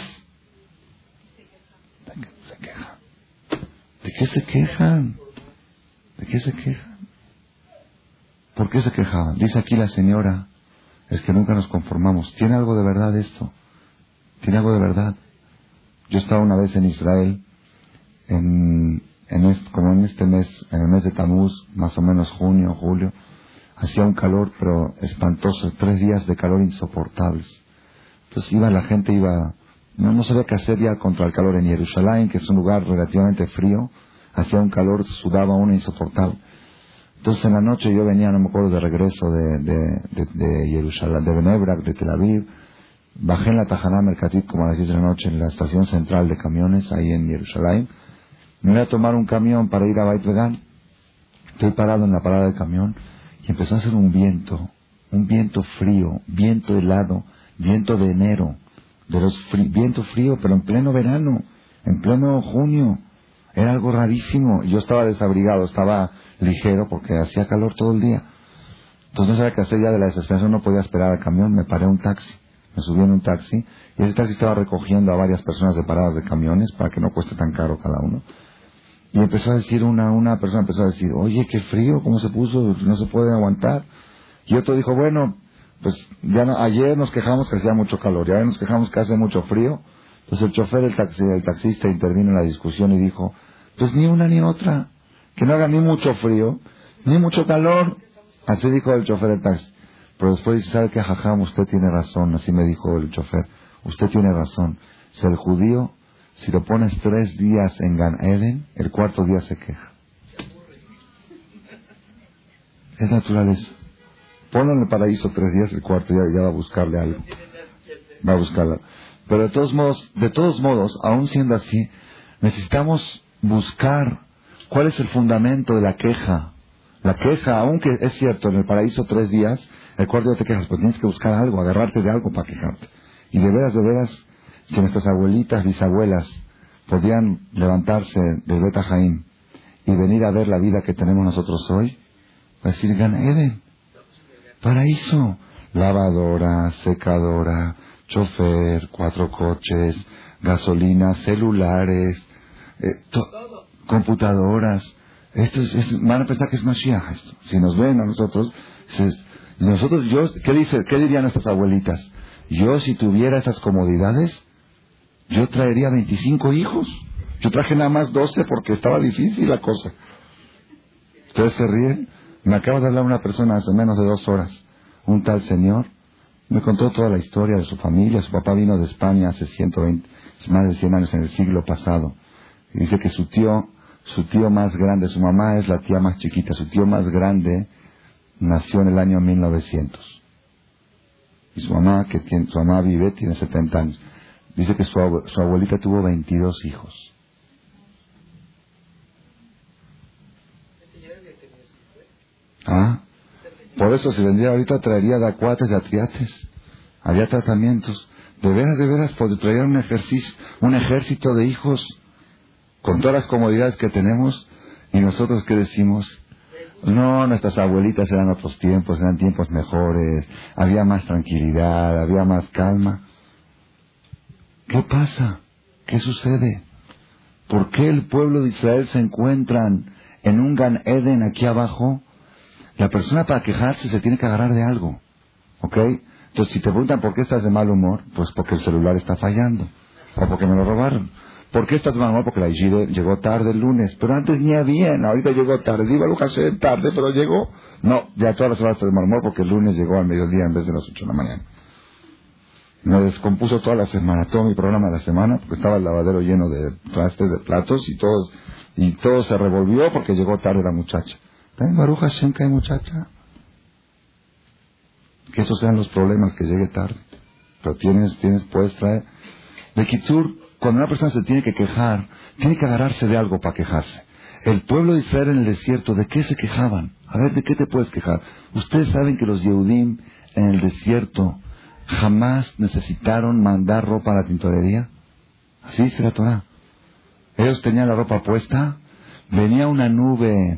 Se quejan. ¿De qué se quejan? ¿De qué se quejan? ¿Por qué se quejaban? Dice aquí la señora, es que nunca nos conformamos. ¿Tiene algo de verdad esto? ¿Tiene algo de verdad? Yo estaba una vez en Israel, en, en este, como en este mes, en el mes de Tamuz, más o menos junio, julio, hacía un calor, pero espantoso, tres días de calor insoportables. Entonces iba la gente, iba, no, no sabía qué hacer ya contra el calor en Jerusalén, que es un lugar relativamente frío, hacía un calor, sudaba uno insoportable. Entonces en la noche yo venía, no me acuerdo, de regreso de, de, de, de Jerusalén, de Benebrak, de Tel Aviv. Bajé en la Tajaná Mercatit como a las diez de la noche en la estación central de camiones, ahí en Jerusalén. Me voy a tomar un camión para ir a Beit Vegan. Estoy parado en la parada del camión y empezó a hacer un viento, un viento frío, viento helado, viento de enero, de los frí, viento frío, pero en pleno verano, en pleno junio. Era algo rarísimo. Yo estaba desabrigado, estaba ligero porque hacía calor todo el día. Entonces no sabía qué hacer, ya de la desesperación no podía esperar al camión, me paré a un taxi. Me subí en un taxi y ese taxi estaba recogiendo a varias personas de paradas de camiones para que no cueste tan caro cada uno. Y empezó a decir una, una persona empezó a decir, oye, qué frío, ¿cómo se puso? No se puede aguantar. Y otro dijo, bueno, pues ya no, ayer nos quejamos que hacía mucho calor y ahora nos quejamos que hace mucho frío. Entonces el chofer, el, taxi, el taxista intervino en la discusión y dijo, pues ni una ni otra, que no haga ni mucho frío, ni mucho calor. Así dijo el chofer del taxi. Pero después dice, ¿sabe qué, jajam? Usted tiene razón, así me dijo el chofer. Usted tiene razón. Si el judío, si lo pones tres días en Gan Eden, el cuarto día se queja. Es naturaleza. Ponlo en el paraíso tres días, el cuarto día ya va a buscarle algo. Va a buscarla. Pero de todos modos, de todos modos, aún siendo así, necesitamos buscar cuál es el fundamento de la queja. La queja, aunque es cierto, en el paraíso tres días, el cuarto día te quejas, pues tienes que buscar algo, agarrarte de algo para quejarte. Y de veras, de veras, si nuestras abuelitas, bisabuelas, podían levantarse del Bet Haim y venir a ver la vida que tenemos nosotros hoy, va a decir, Gan Eden, paraíso, lavadora, secadora, chofer, cuatro coches, gasolina, celulares, eh, to- computadoras. Esto es, es, van a pensar que es Mashiach esto. Si nos ven a nosotros, se, nosotros, yo, ¿qué dice, qué dirían nuestras abuelitas? Yo, si tuviera esas comodidades, yo traería veinticinco hijos. Yo traje nada más doce porque estaba difícil la cosa. ¿Ustedes se ríen? Me acaba de hablar una persona hace menos de dos horas, un tal señor. Me contó toda la historia de su familia. Su papá vino de España hace ciento veinte, más de cien años, en el siglo pasado. Y dice que su tío, su tío más grande, su mamá es la tía más chiquita, su tío más grande nació en el año mil novecientos. Y su mamá, que tiene, su mamá vive, tiene setenta años. Dice que su, abue, su abuelita tuvo veintidós hijos. Ah, por eso si vendría ahorita traería de acuates, de atriates. Había tratamientos. De veras, de veras, pues traer un ejercicio, un ejército de hijos con todas las comodidades que tenemos. Y nosotros, ¿qué decimos? No, nuestras abuelitas eran otros tiempos, eran tiempos mejores, había más tranquilidad, había más calma. ¿Qué pasa? ¿Qué sucede? ¿Por qué el pueblo de Israel se encuentran en un Gan Eden aquí abajo? La persona para quejarse se tiene que agarrar de algo, ¿ok? Entonces, si te preguntan por qué estás de mal humor, pues porque el celular está fallando, o porque me lo robaron. ¿Por qué estás de mal humor? Porque la Ishide llegó tarde el lunes, pero antes ni bien, ahorita llegó tarde. Iba a lo que hace tarde, pero llegó. No, ya todas las horas estás de mal humor porque el lunes llegó al mediodía en vez de las ocho de la mañana. Me descompuso toda la semana, todo mi programa de la semana, porque estaba el lavadero lleno de trastes, de platos, y todos, y todo se revolvió porque llegó tarde la muchacha. ¿También Baruch Hashem que hay muchacha? Que esos sean los problemas, que llegue tarde. Pero tienes, tienes, puedes traer. De Kitsur, cuando una persona se tiene que quejar, tiene que agarrarse de algo para quejarse. El pueblo de Israel en el desierto, ¿de qué se quejaban? A ver, ¿de qué te puedes quejar? Ustedes saben que los Yehudim en el desierto jamás necesitaron mandar ropa a la tintorería. Así dice la Torah. Ellos tenían la ropa puesta, venía una nube.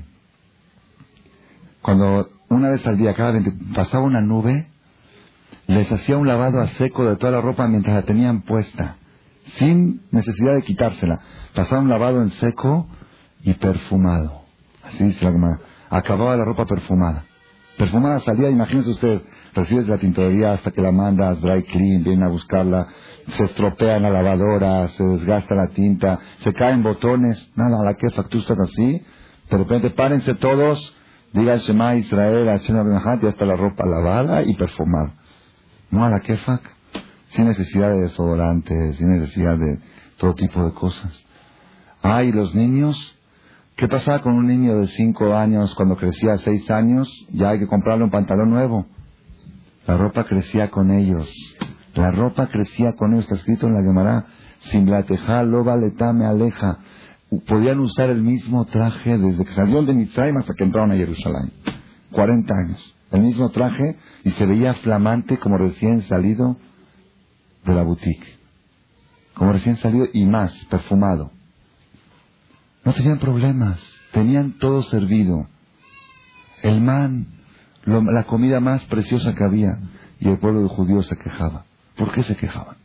Cuando una vez al día, cada vez pasaba una nube, les hacía un lavado a seco de toda la ropa mientras la tenían puesta, sin necesidad de quitársela. Pasaba un lavado en seco y perfumado. Así dice la Gemara. Acababa la ropa perfumada. Perfumada salía, imagínense ustedes, recibes de la tintorería hasta que la mandas, dry clean, vienen a buscarla, se estropea en la lavadora, se desgasta la tinta, se caen botones, nada, a la que tú estás así, de repente párense todos, digan Shema Israel, Hashem Abinahad, y hasta la ropa lavada y perfumada. No a la kefak, sin necesidad de desodorantes, sin necesidad de todo tipo de cosas. Ah, y los niños, ¿qué pasaba con un niño de cinco años cuando crecía a seis años? Ya hay que comprarle un pantalón nuevo. La ropa crecía con ellos. La ropa crecía con ellos. Está escrito en la Gemara, sin la teja, loba letame aleja. Podían usar el mismo traje desde que salieron de Mitzrayim hasta que entraron a Jerusalén. cuarenta años. El mismo traje y se veía flamante como recién salido de la boutique. Como recién salido y más, perfumado. No tenían problemas, tenían todo servido. El man, lo, la comida más preciosa que había, y el pueblo de judíos se quejaba. ¿Por qué se quejaban?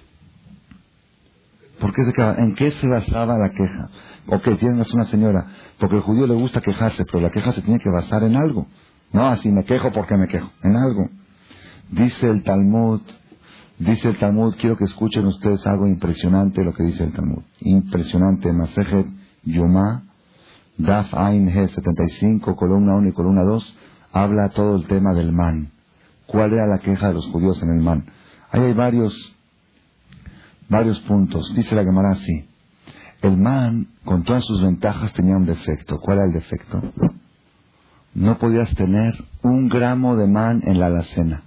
¿Por qué se quejaban? ¿En qué se basaba la queja? Ok, tienes una señora, porque al judío le gusta quejarse, pero la queja se tiene que basar en algo. No, así me quejo porque me quejo, en algo. Dice el Talmud, dice el Talmud, quiero que escuchen ustedes algo impresionante lo que dice el Talmud. Impresionante, Masejet Yomá, Daf Ain He setenta y cinco, columna uno y columna dos, habla todo el tema del man. ¿Cuál era la queja de los judíos en el man? Ahí hay varios, varios puntos. Dice la Gemara así. El man, con todas sus ventajas, tenía un defecto. ¿Cuál era el defecto? No podías tener un gramo de man en la alacena.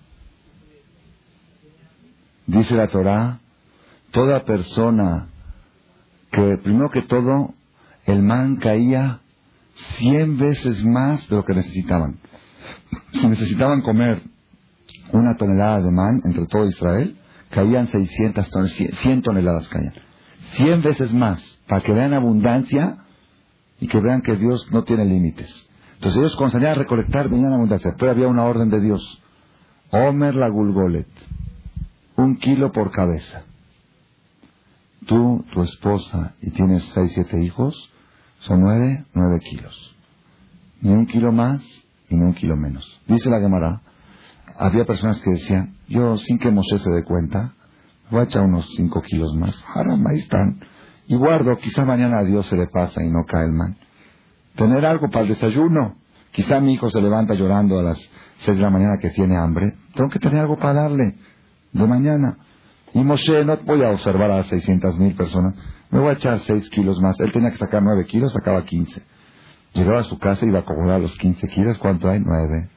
Dice la Torá, toda persona que, primero que todo, el man caía cien veces más de lo que necesitaban. Si necesitaban comer una tonelada de man entre todo Israel, caían seiscientas toneladas, cien toneladas caían. cien veces más, para que vean abundancia y que vean que Dios no tiene límites. Entonces ellos cuando salían a recolectar venían abundancia, pero había una orden de Dios. Omer la Gulgolet, un kilo por cabeza. Tú, tu esposa, y tienes seis, siete hijos, son nueve, nueve kilos. Ni un kilo más y ni un kilo menos. Dice la Gemara, había personas que decían, yo sin que Moshe se dé cuenta, voy a echar unos cinco kilos más. Haram, ahí están. Y guardo, quizá mañana a Dios se le pasa y no cae el man. Tener algo para el desayuno. Quizá mi hijo se levanta llorando a las seis de la mañana que tiene hambre. Tengo que tener algo para darle de mañana. Y Moshe, no voy a observar a seiscientas mil personas. Me voy a echar seis kilos más. Él tenía que sacar nueve kilos, sacaba quince. Llegaba a su casa y iba a acomodar los quince kilos. ¿Cuánto hay? nueve.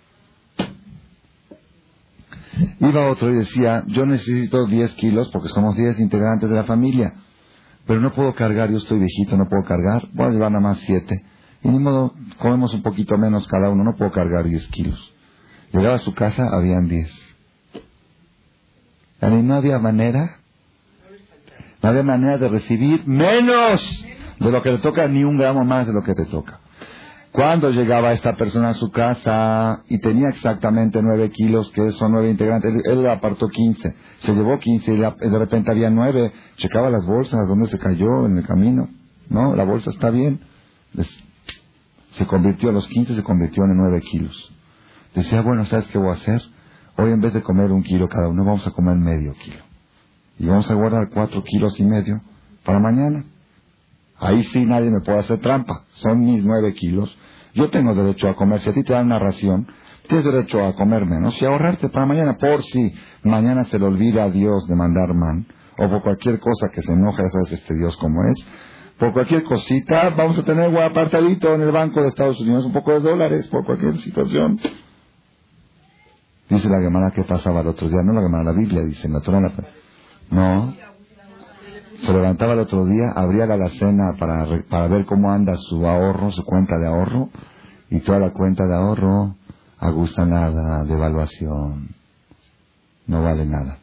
Iba otro y decía, yo necesito diez kilos porque somos diez integrantes de la familia. Pero no puedo cargar, yo estoy viejito, no puedo cargar. Voy a llevar nada más siete. Y ni modo, comemos un poquito menos cada uno, no puedo cargar diez kilos. Llegaba a su casa, habían diez. Y no había manera, no había manera de recibir menos de lo que te toca, ni un gramo más de lo que te toca. Cuando llegaba esta persona a su casa y tenía exactamente nueve kilos, que son nueve integrantes, él, él apartó quince, se llevó quince y de repente había nueve, checaba las bolsas, dónde se cayó en el camino. No, la bolsa está bien. Les, se convirtió, los quince se convirtió en nueve kilos. Decía, bueno, ¿sabes qué voy a hacer? Hoy en vez de comer un kilo cada uno, vamos a comer medio kilo. Y vamos a guardar cuatro kilos y medio para mañana. Ahí sí nadie me puede hacer trampa. Son mis nueve kilos. Yo tengo derecho a comer. Si a ti te dan una ración, tienes derecho a comer menos y ahorrarte para mañana. Por si mañana se le olvida a Dios de mandar man, o por cualquier cosa que se enoje, ya sabes este Dios como es. Por cualquier cosita, vamos a tener un apartadito en el Banco de Estados Unidos, un poco de dólares, por cualquier situación. Dice la Gemara que pasaba el otro día. No la Gemara, la Biblia dice, en la Torá. No. Se levantaba el otro día, abría la alacena para, para ver cómo anda su ahorro, su cuenta de ahorro, y toda la cuenta de ahorro, a gusto nada, devaluación, no vale nada.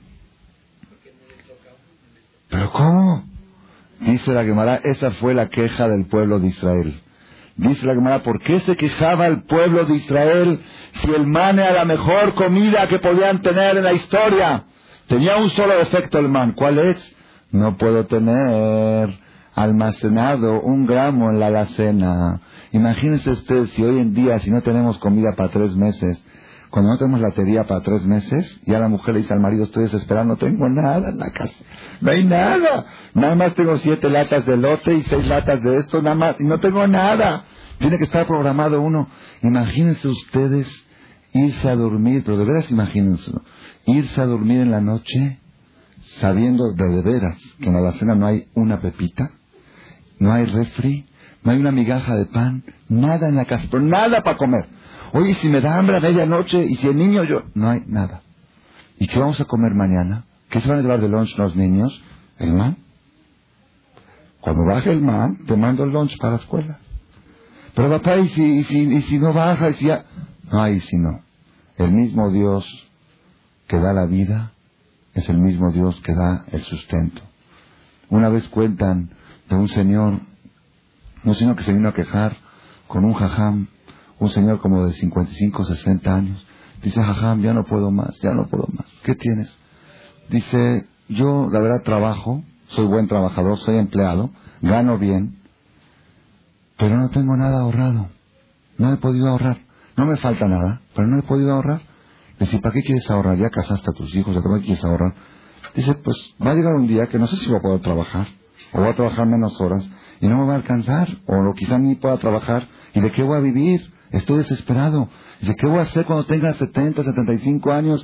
¿Pero cómo? Dice la Gemara, esa fue la queja del pueblo de Israel. Dice la Gemara, ¿por qué se quejaba el pueblo de Israel si el man era la mejor comida que podían tener en la historia? Tenía un solo defecto el man, ¿cuál es? No puedo tener almacenado un gramo en la alacena. Imagínense ustedes si hoy en día, si no tenemos comida para tres meses, cuando no tenemos latería para tres meses, ya la mujer le dice al marido, estoy desesperado, no tengo nada en la casa. No hay nada. Nada más tengo siete latas de elote y seis latas de esto, nada más. Y no tengo nada. Tiene que estar programado uno. Imagínense ustedes irse a dormir, pero de veras imagínense, irse a dormir en la noche sabiendo de, de veras que en la alacena no hay una pepita, no hay refri, no hay una migaja de pan, nada en la casa, pero nada para comer. Oye, si me da hambre a medianoche y si el niño yo... No hay nada. ¿Y qué vamos a comer mañana? ¿Qué se van a llevar de lunch los niños? ¿El man? Cuando baje el man, te mando el lunch para la escuela. Pero papá, ¿y si, y si, y si no baja? ¿Y si ya? No hay si no. El mismo Dios que da la vida es el mismo Dios que da el sustento. Una vez cuentan de un señor Un señor que se vino a quejar con un jajam, un señor como de cincuenta y cinco, sesenta años. Dice, jajam, ya no puedo más, ya no puedo más. ¿Qué tienes? Dice, yo la verdad trabajo, soy buen trabajador, soy empleado, gano bien, pero no tengo nada ahorrado. No he podido ahorrar. No me falta nada, pero no he podido ahorrar. Dice, ¿para qué quieres ahorrar? Ya casaste a tus hijos, ¿para qué quieres ahorrar? Dice, pues va a llegar un día que no sé si voy a poder trabajar, o voy a trabajar menos horas, y no me va a alcanzar, o quizá ni pueda trabajar, ¿y de qué voy a vivir? Estoy desesperado. Dice, ¿qué voy a hacer cuando tenga setenta, setenta y cinco años?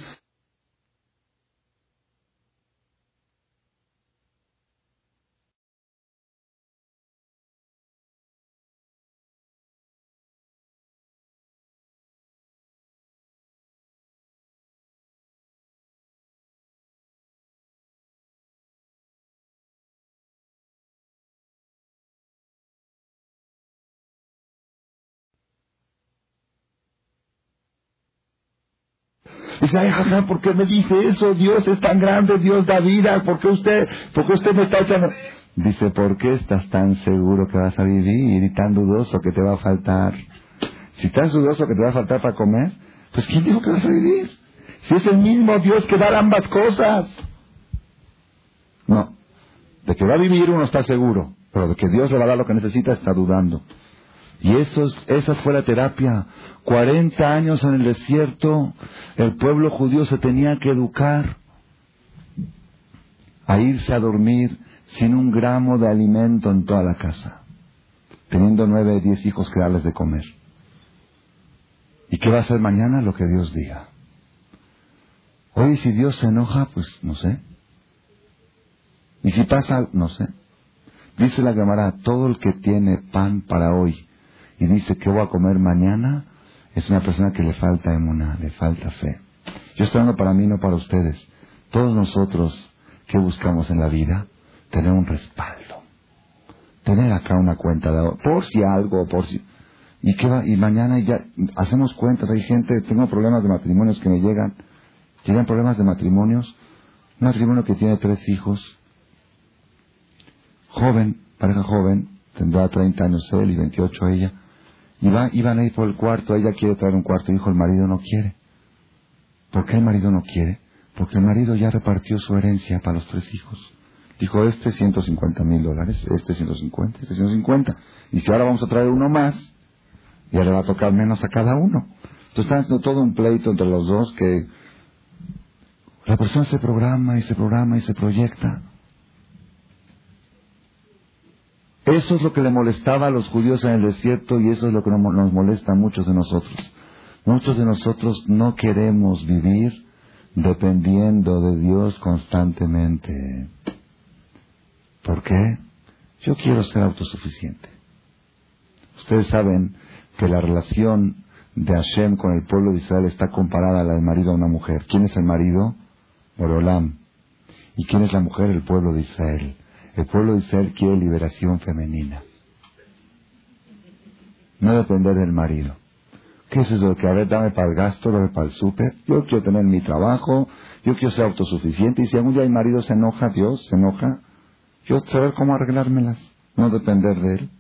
Dice, ay, jajá, ¿por qué me dice eso? Dios es tan grande, Dios da vida, ¿por qué usted, por qué usted me está echando? Dice, ¿por qué estás tan seguro que vas a vivir y tan dudoso que te va a faltar? Si estás dudoso que te va a faltar para comer, pues ¿quién dijo que vas a vivir? Si es el mismo Dios que da ambas cosas. No, de que va a vivir uno está seguro, pero de que Dios le va a dar lo que necesita está dudando. Y eso, esa fue la terapia. Cuarenta años en el desierto, el pueblo judío se tenía que educar a irse a dormir sin un gramo de alimento en toda la casa, teniendo nueve, diez hijos que darles de comer. ¿Y qué va a hacer mañana? Lo que Dios diga. Oye, si Dios se enoja, pues no sé. Y si pasa, no sé. Dice la Gemara, todo el que tiene pan para hoy y dice que voy a comer mañana, es una persona que le falta emuná, le falta fe. Yo estoy hablando para mí, no para ustedes. Todos nosotros, ¿qué buscamos en la vida? Tener un respaldo. Tener acá una cuenta de ahorro, por si algo, por si... ¿Y qué va? Y mañana ya hacemos cuentas. Hay gente, tengo problemas de matrimonios que me llegan. Llegan problemas de matrimonios. Un matrimonio que tiene tres hijos. Joven, pareja joven, tendrá treinta años él y veintiocho ella. Y va, iban a ir por el cuarto, ella quiere traer un cuarto, dijo, el marido no quiere. ¿Por qué el marido no quiere? Porque el marido ya repartió su herencia para los tres hijos. Dijo, este ciento cincuenta mil dólares, este ciento cincuenta, este ciento cincuenta. Y si ahora vamos a traer uno más, ya le va a tocar menos a cada uno. Entonces está haciendo todo un pleito entre los dos que la persona se programa y se programa y se proyecta. Eso es lo que le molestaba a los judíos en el desierto y eso es lo que nos molesta a muchos de nosotros. Muchos de nosotros no queremos vivir dependiendo de Dios constantemente. ¿Por qué? Yo quiero ser autosuficiente. Ustedes saben que la relación de Hashem con el pueblo de Israel está comparada a la del marido a una mujer. ¿Quién es el marido? Borolam. ¿Y quién es la mujer? El pueblo de Israel. El pueblo de Israel quiere liberación femenina. No depender del marido. ¿Qué es eso? Que a ver, dame para el gasto, dame para el súper. Yo quiero tener mi trabajo, yo quiero ser autosuficiente. Y si algún día el marido se enoja, Dios se enoja, yo saber cómo arreglármelas, no depender de él.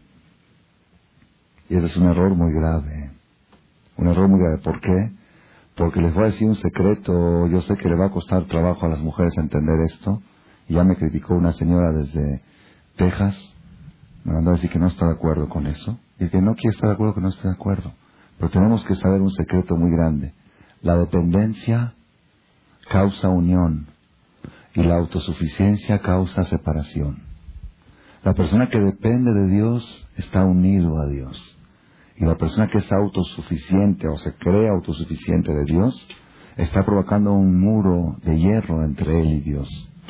Y ese es un error muy grave. Un error muy grave. ¿Por qué? Porque les voy a decir un secreto. Yo sé que le va a costar trabajo a las mujeres entender esto. Y ya me criticó una señora desde Texas. Me mandó a decir que no está de acuerdo con eso. Y el que no quiere estar de acuerdo, que no esté de acuerdo. Pero tenemos que saber un secreto muy grande. La dependencia causa unión. Y la autosuficiencia causa separación. La persona que depende de Dios está unido a Dios. Y la persona que es autosuficiente o se cree autosuficiente de Dios está provocando un muro de hierro entre él y Dios.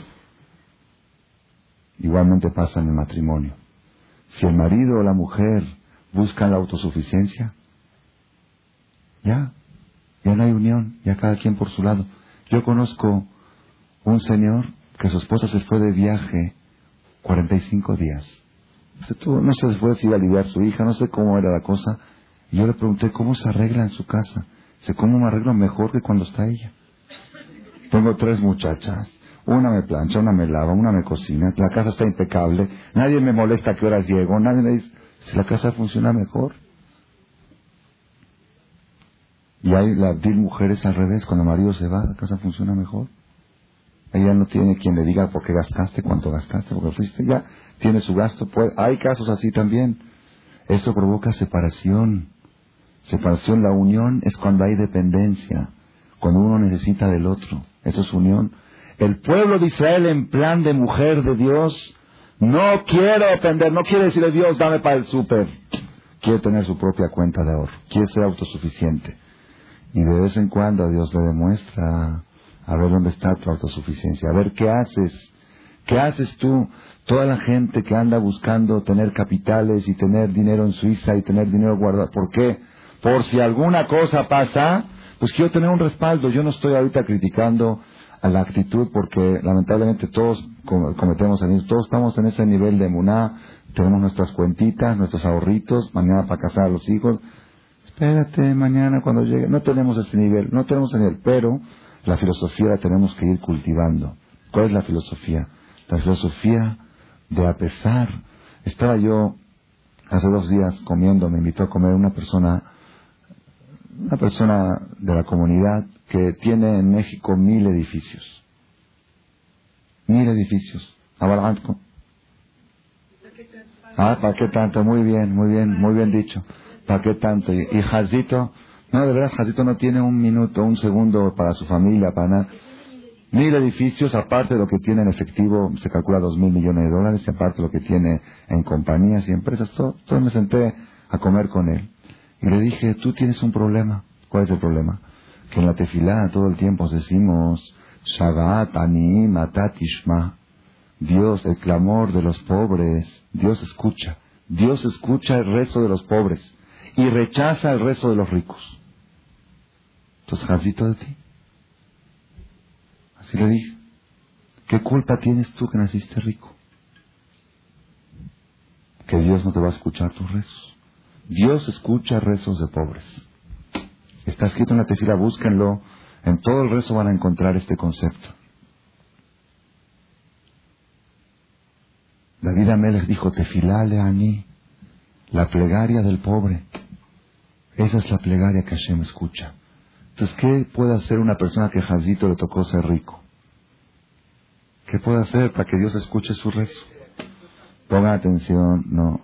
Igualmente pasa en el matrimonio. Si el marido o la mujer buscan la autosuficiencia, ya, ya no hay unión, ya cada quien por su lado. Yo conozco un señor que su esposa se fue de viaje cuarenta y cinco días. Se tuvo, no sé después si iba a aliviar a su hija, no sé cómo era la cosa. Y yo le pregunté, ¿cómo se arregla en su casa? Dice, ¿cómo me arreglo mejor que cuando está ella? Tengo tres muchachas. Una me plancha, una me lava, una me cocina. La casa está impecable. Nadie me molesta a qué horas llego. Nadie me dice... Si la casa funciona mejor. Y hay las diez mujeres al revés, cuando el marido se va, la casa funciona mejor. Ella no tiene quien le diga por qué gastaste, cuánto gastaste, porque fuiste, ya tiene su gasto. Puede, hay casos así también. Eso provoca separación. Separación, la unión es cuando hay dependencia, cuando uno necesita del otro. Eso es unión. El pueblo de Israel en plan de mujer de Dios no quiere depender, no quiere decirle Dios, dame para el súper. Quiere tener su propia cuenta de ahorro, quiere ser autosuficiente. Y de vez en cuando Dios le demuestra, a ver dónde está tu autosuficiencia, a ver qué haces, qué haces tú. Toda la gente que anda buscando tener capitales y tener dinero en Suiza y tener dinero guardado, ¿por qué? Por si alguna cosa pasa, pues quiero tener un respaldo. Yo no estoy ahorita criticando a la actitud porque lamentablemente todos cometemos el mismo, todos estamos en ese nivel de emuná, tenemos nuestras cuentitas, nuestros ahorritos, mañana para casar a los hijos. Espérate, mañana cuando llegue. No tenemos ese nivel, no tenemos ese nivel, pero la filosofía la tenemos que ir cultivando. ¿Cuál es la filosofía? La filosofía de a pesar. Estaba yo hace dos días comiendo, me invitó a comer una persona, una persona de la comunidad que tiene en México mil edificios. Mil edificios. Abalanco. Ah, ¿para qué tanto? Muy bien, muy bien, muy bien dicho. ¿Para qué tanto? Y, y Jazito, no, de verdad, Jazito no tiene un minuto, un segundo para su familia, para nada. Mil edificios, aparte de lo que tiene en efectivo, se calcula dos mil millones de dólares, y aparte de lo que tiene en compañías y empresas, todo, todo me senté a comer con él. Y le dije, tú tienes un problema. ¿Cuál es el problema? Que en la tefilá todo el tiempo decimos, Shagat, Ani, Matat, Ishma. Dios, el clamor de los pobres, Dios escucha. Dios escucha el rezo de los pobres y rechaza el rezo de los ricos. Entonces, Jazito de ti. Así le dije. ¿Qué culpa tienes tú que naciste rico? Que Dios no te va a escuchar tus rezos. Dios escucha rezos de pobres. Está escrito en la tefila, búsquenlo. En todo el rezo van a encontrar este concepto. David Amelech dijo, tefilá leaní, la plegaria del pobre. Esa es la plegaria que Hashem escucha. Entonces, ¿qué puede hacer una persona que Jazito le tocó ser rico? ¿Qué puede hacer para que Dios escuche su rezo? Pongan atención, no.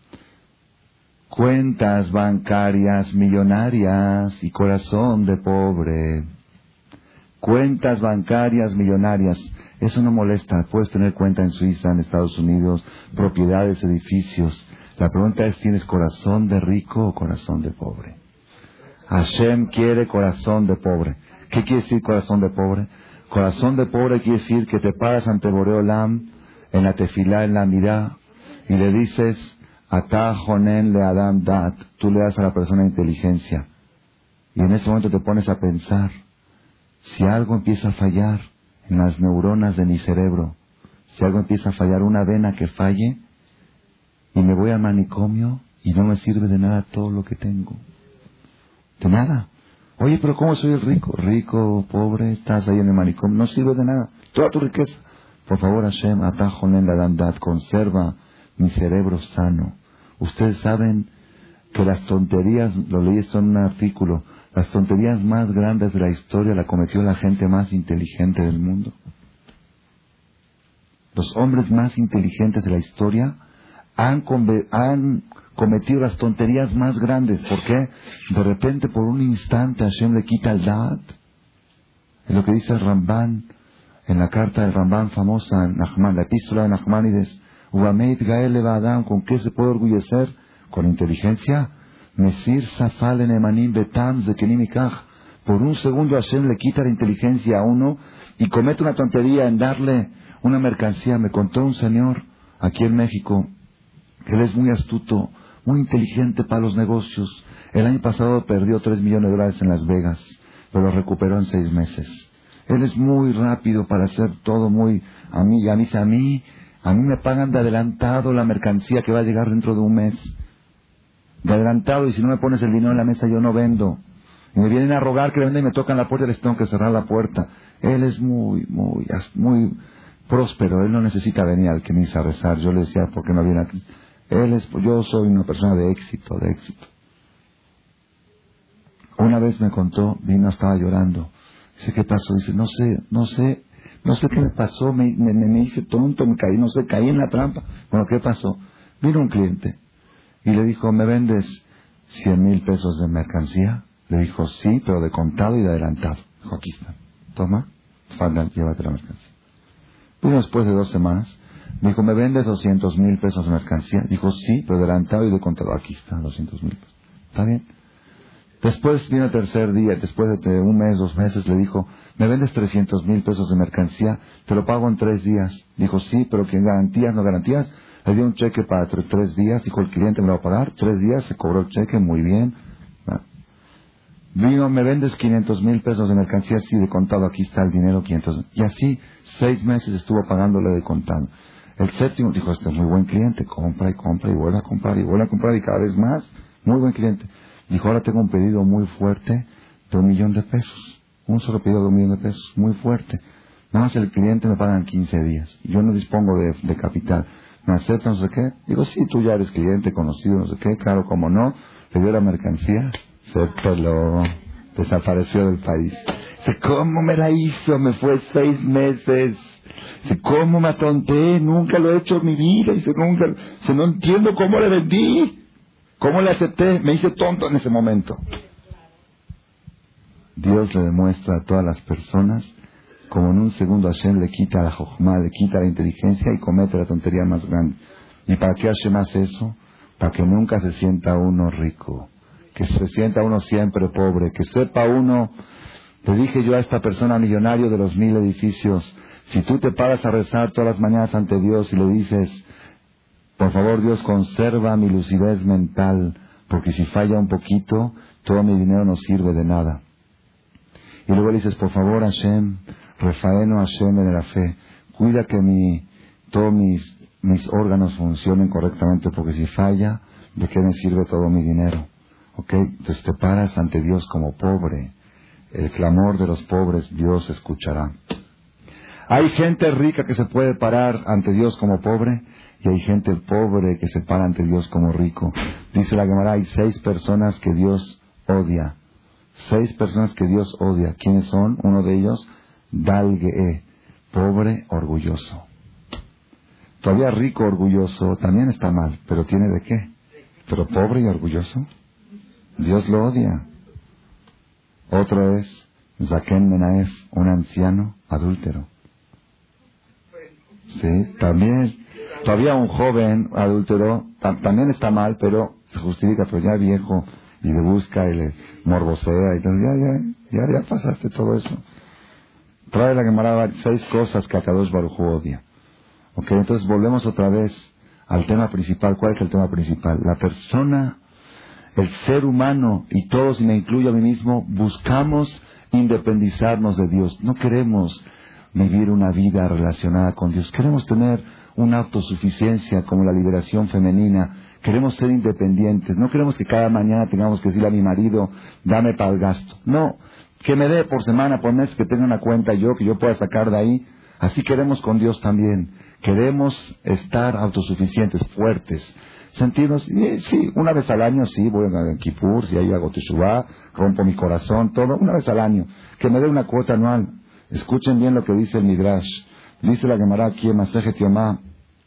Cuentas bancarias millonarias y corazón de pobre. Cuentas bancarias millonarias. Eso no molesta. Puedes tener cuenta en Suiza, en Estados Unidos, propiedades, edificios. La pregunta es, ¿tienes corazón de rico o corazón de pobre? Hashem quiere corazón de pobre. ¿Qué quiere decir corazón de pobre? Corazón de pobre quiere decir que te paras ante Boreolam en la tefilá, en la mirá, y le dices, Atah Jonen le Adam Dat, tú le das a la persona inteligencia. Y en ese momento te pones a pensar, si algo empieza a fallar en las neuronas de mi cerebro, si algo empieza a fallar, una vena que falle, y me voy al manicomio y no me sirve de nada todo lo que tengo. De nada. Oye, pero ¿cómo soy el rico? Rico, pobre, estás ahí en el manicomio, no sirve de nada. Toda tu riqueza. Por favor, Hashem, atajonen la damdad, conserva mi cerebro sano. Ustedes saben que las tonterías, lo leí esto en un artículo, las tonterías más grandes de la historia la cometió la gente más inteligente del mundo. Los hombres más inteligentes de la historia han, han cometido las tonterías más grandes. ¿Por qué? De repente, por un instante, Hashem le quita el Da'at. Es lo que dice el Ramban, en la carta del Ramban famosa, en Nachman, la epístola de Nachmanides. Ubameit Gael Leva Adam, ¿con qué se puede orgullecer? Con inteligencia. Mesir Safal en Emanim Betam Zekenimikach. Por un segundo Hashem le quita la inteligencia a uno y comete una tontería en darle una mercancía. Me contó un señor aquí en México que él es muy astuto, muy inteligente para los negocios. El año pasado perdió tres millones de dólares en Las Vegas, pero lo recuperó en seis meses. Él es muy rápido para hacer todo muy... A mí, a mí, a mí, a mí me pagan de adelantado la mercancía que va a llegar dentro de un mes. De adelantado, y si no me pones el dinero en la mesa yo no vendo. Y me vienen a rogar que venda y me tocan la puerta y les tengo que cerrar la puerta. Él es muy, muy, muy próspero. Él no necesita venir al Kenisa a rezar. Yo le decía, ¿por qué no viene aquí? Él es, yo soy una persona de éxito, de éxito. Una vez me contó, vino, estaba llorando. Dice, ¿qué pasó? Dice, no sé, no sé, no sé qué me pasó, me, me, me hice tonto, me caí, no sé, caí en la trampa. Bueno, ¿qué pasó? Vino un cliente y le dijo, ¿me vendes cien mil pesos de mercancía? Le dijo, sí, pero de contado y de adelantado. Dijo, aquí está, toma, falta, llévate la mercancía. Vino después de dos semanas, me dijo, ¿me vendes doscientos mil pesos de mercancía? Dijo, sí, pero de adelantado y de contado. Aquí está, doscientos mil pesos. ¿Está bien? Después vino el tercer día, después de un mes, dos meses, le dijo, ¿me vendes trescientos mil pesos de mercancía? Te lo pago en tres días. Dijo, sí, pero ¿qué garantías, no garantías? Le dio un cheque para tres, tres días, dijo, el cliente me lo va a pagar. Tres días, se cobró el cheque, muy bien. Vino, ¿me vendes quinientos mil pesos de mercancía? Sí, de contado, aquí está el dinero, quinientos. Y así, seis meses estuvo pagándole de contado. El séptimo dijo, este es muy buen cliente, compra y compra y vuelve a comprar y vuelve a comprar y cada vez más, muy buen cliente. Dijo, ahora tengo un pedido muy fuerte de un millón de pesos. Un solo pedido de un millón de pesos, muy fuerte. Nada más el cliente me paga en quince días. Y yo no dispongo de, de capital. ¿Me acepta no sé qué? Digo, sí, tú ya eres cliente, conocido, no sé qué. Claro, como no. Le dio la mercancía, se peló, desapareció del país. Dice, ¿cómo me la hizo? Me fue seis meses. Dice, ¿cómo me atonté? Nunca lo he hecho en mi vida. Dice, nunca. Dice, no entiendo cómo le vendí. ¿Cómo le acepté? Me hice tonto en ese momento. Dios le demuestra a todas las personas como en un segundo Hashem le quita la jochma, le quita la inteligencia y comete la tontería más grande. ¿Y para qué Hashem hace eso? Para que nunca se sienta uno rico, que se sienta uno siempre pobre, que sepa uno. Te dije yo a esta persona millonario de los mil edificios, si tú te paras a rezar todas las mañanas ante Dios y le dices, por favor, Dios, conserva mi lucidez mental, porque si falla un poquito, todo mi dinero no sirve de nada. Y luego le dices, por favor, Hashem, refaeno Hashem en la fe, cuida que mi, todos mis, mis órganos funcionen correctamente, porque si falla, ¿de qué me sirve todo mi dinero? ¿Ok? Entonces te paras ante Dios como pobre. El clamor de los pobres Dios escuchará. Hay gente rica que se puede parar ante Dios como pobre, y hay gente pobre que se para ante Dios como rico. Dice la Gemara, hay seis personas que Dios odia. Seis personas que Dios odia. ¿Quiénes son? Uno de ellos, Dalgee, pobre, orgulloso. Todavía rico, orgulloso, también está mal, pero ¿tiene de qué? Pero pobre y orgulloso, Dios lo odia. Otro es Zaken Menaef, un anciano adúltero. Sí, también. Todavía un joven adúltero tam, también está mal, pero se justifica, pero ya viejo y le busca y le morbosea y todo, ya, ya, ya, ya pasaste todo eso. Trae la Gemara seis cosas que Akadosh Baruj Hu odia. Ok, entonces volvemos otra vez al tema principal. ¿Cuál es el tema principal? La persona, el ser humano, y todos, y me incluyo a mí mismo, buscamos independizarnos de Dios. No queremos vivir una vida relacionada con Dios. Queremos tener una autosuficiencia como la liberación femenina. Queremos ser independientes. No queremos que cada mañana tengamos que decirle a mi marido, dame para el gasto. No, que me dé por semana, por mes, que tenga una cuenta yo, que yo pueda sacar de ahí. Así queremos con Dios también. Queremos estar autosuficientes, fuertes. Sentirnos, sí, una vez al año, sí, voy a Kippur, si ahí hago Teshuvah, rompo mi corazón, todo, una vez al año. Que me dé una cuota anual. Escuchen bien lo que dice el Midrash. Dice la Gemara aquí en Masejet Yomá,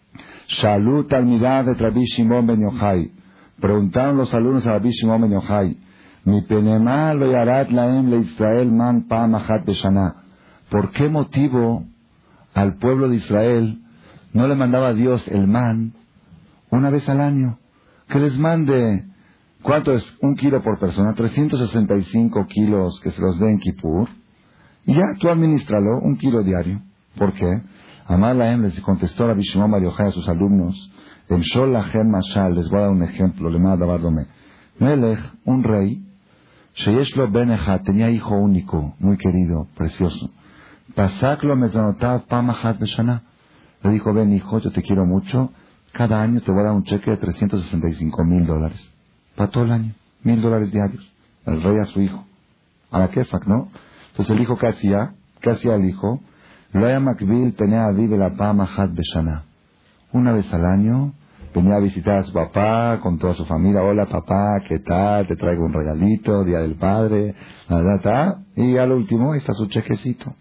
Shalu Talmidad de Rabbi Shimon ben Yochai. Preguntaron los alumnos a Rabbi Shimon ben Yochai, Mi penema lo yarat laem le Israel man pam achat beshana. ¿Por qué motivo al pueblo de Israel no le mandaba a Dios el man una vez al año? Que les mande, ¿cuánto es? Un kilo por persona, trescientos sesenta y cinco kilos que se los dé en Kippur. Y ya, tú administralo, un kilo diario. ¿Por qué? Amar Lahem les contestó a Bishimon Bar Yochai a sus alumnos, en Shol Lachem Mashal, les voy a dar un ejemplo, le manda Bardome. Melech, un rey, Sheyeshlo Beneja, tenía hijo único, muy querido, precioso. Pasaklo Mezanotav Pamachat Beshana. Le dijo, ven hijo, yo te quiero mucho, cada año te voy a dar un cheque de trescientos sesenta y cinco mil dólares. Para todo el año, mil dólares diarios. El rey a su hijo. A la kefak, ¿no? Entonces el hijo, ¿qué hacía? ¿Qué hacía el hijo? Lo haya makbil penea vive la pama hat beshana. Una vez al año venía a visitar a su papá con toda su familia. Hola papá, ¿qué tal? Te traigo un regalito, Día del Padre, ta, ta, ta. Y al último, ahí está su chequecito.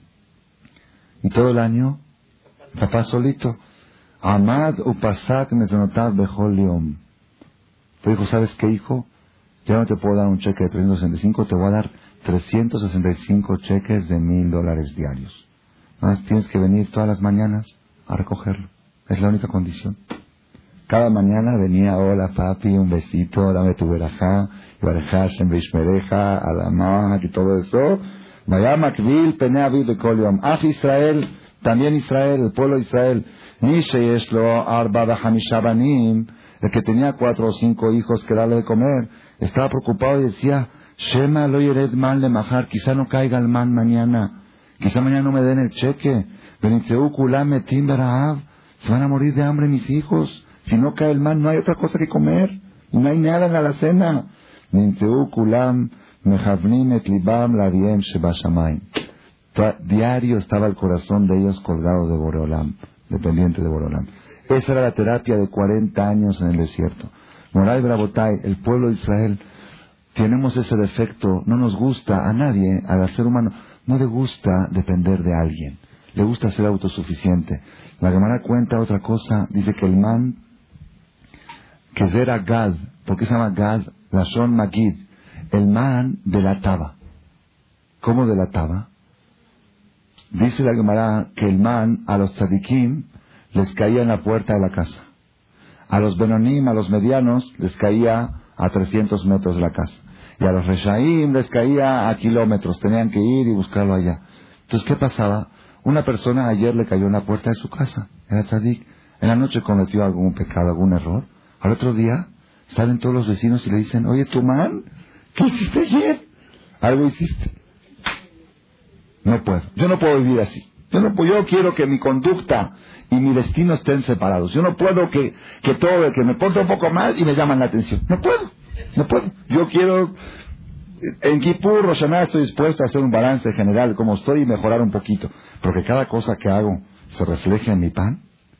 Y todo el año, papá solito. Amad upasak metonotav bechol yom. Pero dijo, ¿sabes qué, hijo? Ya no te puedo dar un cheque de trescientos sesenta y cinco, te voy a dar trescientos sesenta y cinco cheques de mil dólares diarios. Nada más tienes que venir todas las mañanas a recogerlo. Es la única condición. Cada mañana venía, hola papi, un besito, dame tu verajá, verajá, shembeishmereja, alamah, y todo eso. Vaya makvil, penea viv bekol yom. Aj Israel, también Israel, el pueblo de Israel. Mi sheyeshlo arba v'hamisha banim, el que tenía cuatro o cinco hijos que darle de comer, estaba preocupado y decía, Shema lo yered mal de majar, quizá no caiga el man mañana, quizá mañana no me den el cheque, beniteu kulam metim berahav, se van a morir de hambre mis hijos, si no cae el man no hay otra cosa que comer, y no hay nada en la alacena. Beniteu kulam mehavnim et libam laviem sheba shamayim. Diario estaba el corazón de ellos colgado de Boreolam, dependiente de Boreolam. Esa era la terapia de cuarenta años en el desierto. Moray Brabotay, el pueblo de Israel, tenemos ese defecto, no nos gusta a nadie, al ser humano, no le gusta depender de alguien, le gusta ser autosuficiente. La Gemara cuenta otra cosa, dice que el man, que era Gad, ¿por qué se llama Gad? Lashon Magid, el man delataba. ¿Cómo delataba? Dice la Gemara que el man a los tzadikim les caía en la puerta de la casa. A los benonim, a los medianos, les caía a trescientos metros de la casa. Y a los reshaim les caía a kilómetros. Tenían que ir y buscarlo allá. Entonces, ¿qué pasaba? Una persona ayer le cayó en la puerta de su casa. Era tzadik. En la noche cometió algún pecado, algún error. Al otro día, salen todos los vecinos y le dicen, oye, tu man, ¿qué hiciste ayer? Algo hiciste. No puedo. Yo no puedo vivir así. Yo no puedo, yo quiero que mi conducta y mi destino estén separados. Yo no puedo que, que todo, que me porte un poco mal y me llaman la atención. No puedo, no puedo. Yo quiero, en Kippur, Rosh Hashanah, estoy dispuesto a hacer un balance general como estoy y mejorar un poquito. Pero que cada cosa que hago se refleje en mi pan,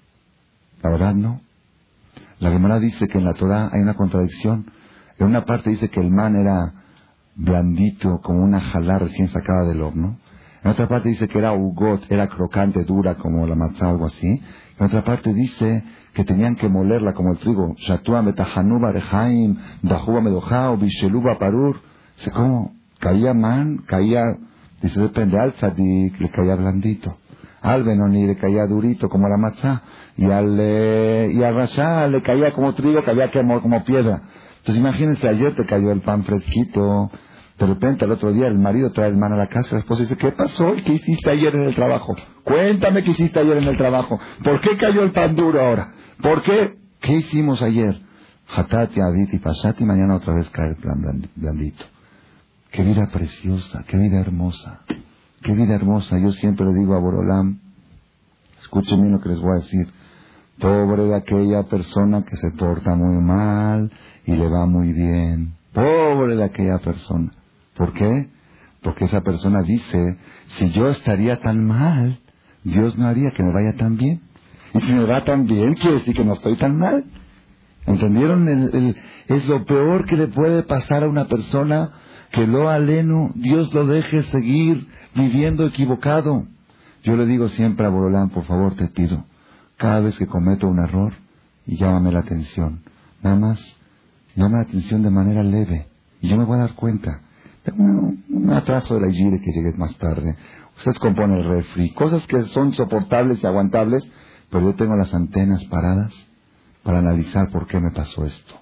la verdad no. La Gemara dice que en la Torah hay una contradicción. En una parte dice que el man era blandito, como una jalá recién sacada del horno. En otra parte dice que era ugot, era crocante, dura, como la matzá, algo así. En otra parte dice que tenían que molerla como el trigo. Shatua metahanuba de Jaim, dahuba medojao, bisheluba parur. Dice, ¿cómo? Caía man, caía, dice, depende, al tzadik le caía blandito. Al benoni le caía durito, como la matzá. Y al, eh, y al rasha le caía como trigo, caía como, como piedra. Entonces imagínense, ayer te cayó el pan fresquito. De repente, al otro día, el marido trae el man a la casa, la esposa dice, ¿qué pasó? ¿Qué hiciste ayer en el trabajo? Cuéntame qué hiciste ayer en el trabajo. ¿Por qué cayó el pan duro ahora? ¿Por qué? ¿Qué hicimos ayer? Hatati, Abiti, Pasati, mañana otra vez cae el plan blandito. Qué vida preciosa, qué vida hermosa, qué vida hermosa. Yo siempre le digo a Boreolam, escuchen bien lo que les voy a decir. Pobre de aquella persona que se porta muy mal y le va muy bien. Pobre de aquella persona. ¿Por qué? Porque esa persona dice, si yo estaría tan mal, Dios no haría que me vaya tan bien. Y si me va tan bien, quiere decir que no estoy tan mal. ¿Entendieron? El, el, es lo peor que le puede pasar a una persona, que lo aleno, Dios lo deje seguir viviendo equivocado. Yo le digo siempre a Boreolam, por favor te pido, cada vez que cometo un error, y llámame la atención. Nada más, llama la atención de manera leve. Y yo me voy a dar cuenta. Tengo un, un atraso de la higiene que llegue más tarde. Ustedes componen el refri. Cosas que son soportables y aguantables. Pero yo tengo las antenas paradas para analizar por qué me pasó esto.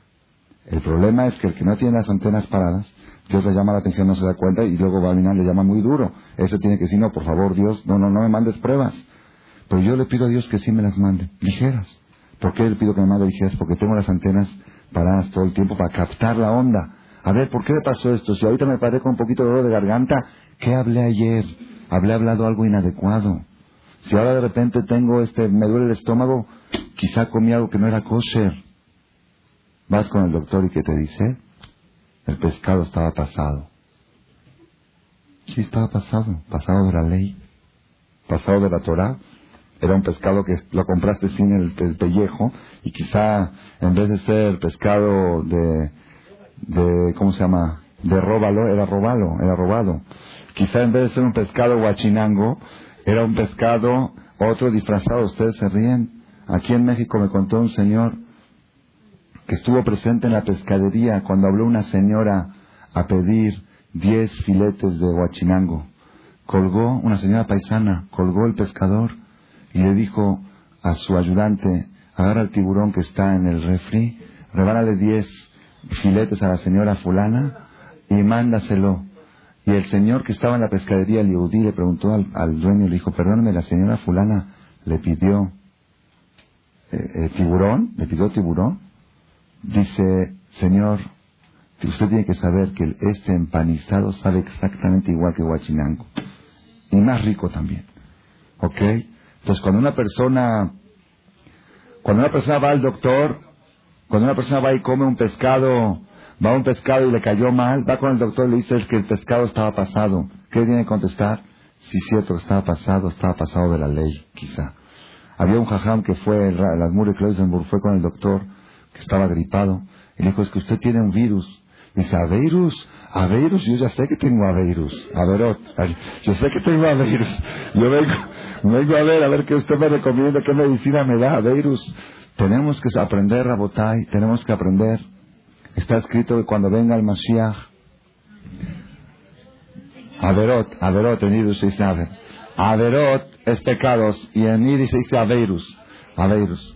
El problema es que el que no tiene las antenas paradas, Dios le llama la atención, no se da cuenta, y luego Babinán le llama muy duro. Ese tiene que decir, no, por favor, Dios, no, no, no me mandes pruebas. Pero yo le pido a Dios que sí me las mande, ligeras. ¿Por qué le pido que me mande ligeras? Porque tengo las antenas paradas todo el tiempo para captar la onda. A ver, ¿por qué me pasó esto? Si ahorita me paré con un poquito de dolor de garganta, ¿qué hablé ayer? Hablé hablado algo inadecuado. Si ahora de repente tengo este, me duele el estómago, quizá comí algo que no era kosher. Vas con el doctor y ¿qué te dice? El pescado estaba pasado. Sí, estaba pasado, pasado de la ley, pasado de la Torah. era un pescado que lo compraste sin el, el pellejo, y quizá en vez de ser pescado de, de, ¿cómo se llama?, de róbalo, era robalo, era robado. Quizá en vez de ser un pescado guachinango, era un pescado otro disfrazado. Ustedes se ríen. Aquí en México me contó un señor que estuvo presente en la pescadería cuando habló una señora a pedir diez filetes de guachinango. Colgó, una señora paisana, colgó el pescador y le dijo a su ayudante: agarra el tiburón que está en el refri, rebánale diez filetes a la señora fulana y mándaselo. Y el señor que estaba en la pescadería, el Yehudí, le preguntó al, al dueño, le dijo: perdóname, la señora fulana le pidió eh, eh, tiburón, le pidió tiburón. Dice: señor, usted tiene que saber que este empanizado sabe exactamente igual que guachinango, y más rico también. ¿Ok? Entonces, cuando una persona, cuando una persona va al doctor, cuando una persona va y come un pescado, va a un pescado y le cayó mal, va con el doctor y le dice que el pescado estaba pasado. ¿Qué tiene que contestar? Sí, cierto, estaba pasado, estaba pasado de la ley, quizá. Había un jajam que fue, el Admur de Klausenburg, fue con el doctor, que estaba gripado, y le dijo: es que usted tiene un virus. Dice: ¿Aveirus? ¿Aveirus? Yo ya sé que tengo Aveirus. Averot. Yo sé que tengo Aveirus. Yo vengo, vengo a ver, a ver qué usted me recomienda, qué medicina me da. Aveirus. Tenemos que aprender, Rabotai, tenemos que aprender. Está escrito que cuando venga el Mashiach, Averot, Averot, en Yiddish se dice Aver. Averot es pecados, y en Yiddish se dice Aveirus. Aveirus.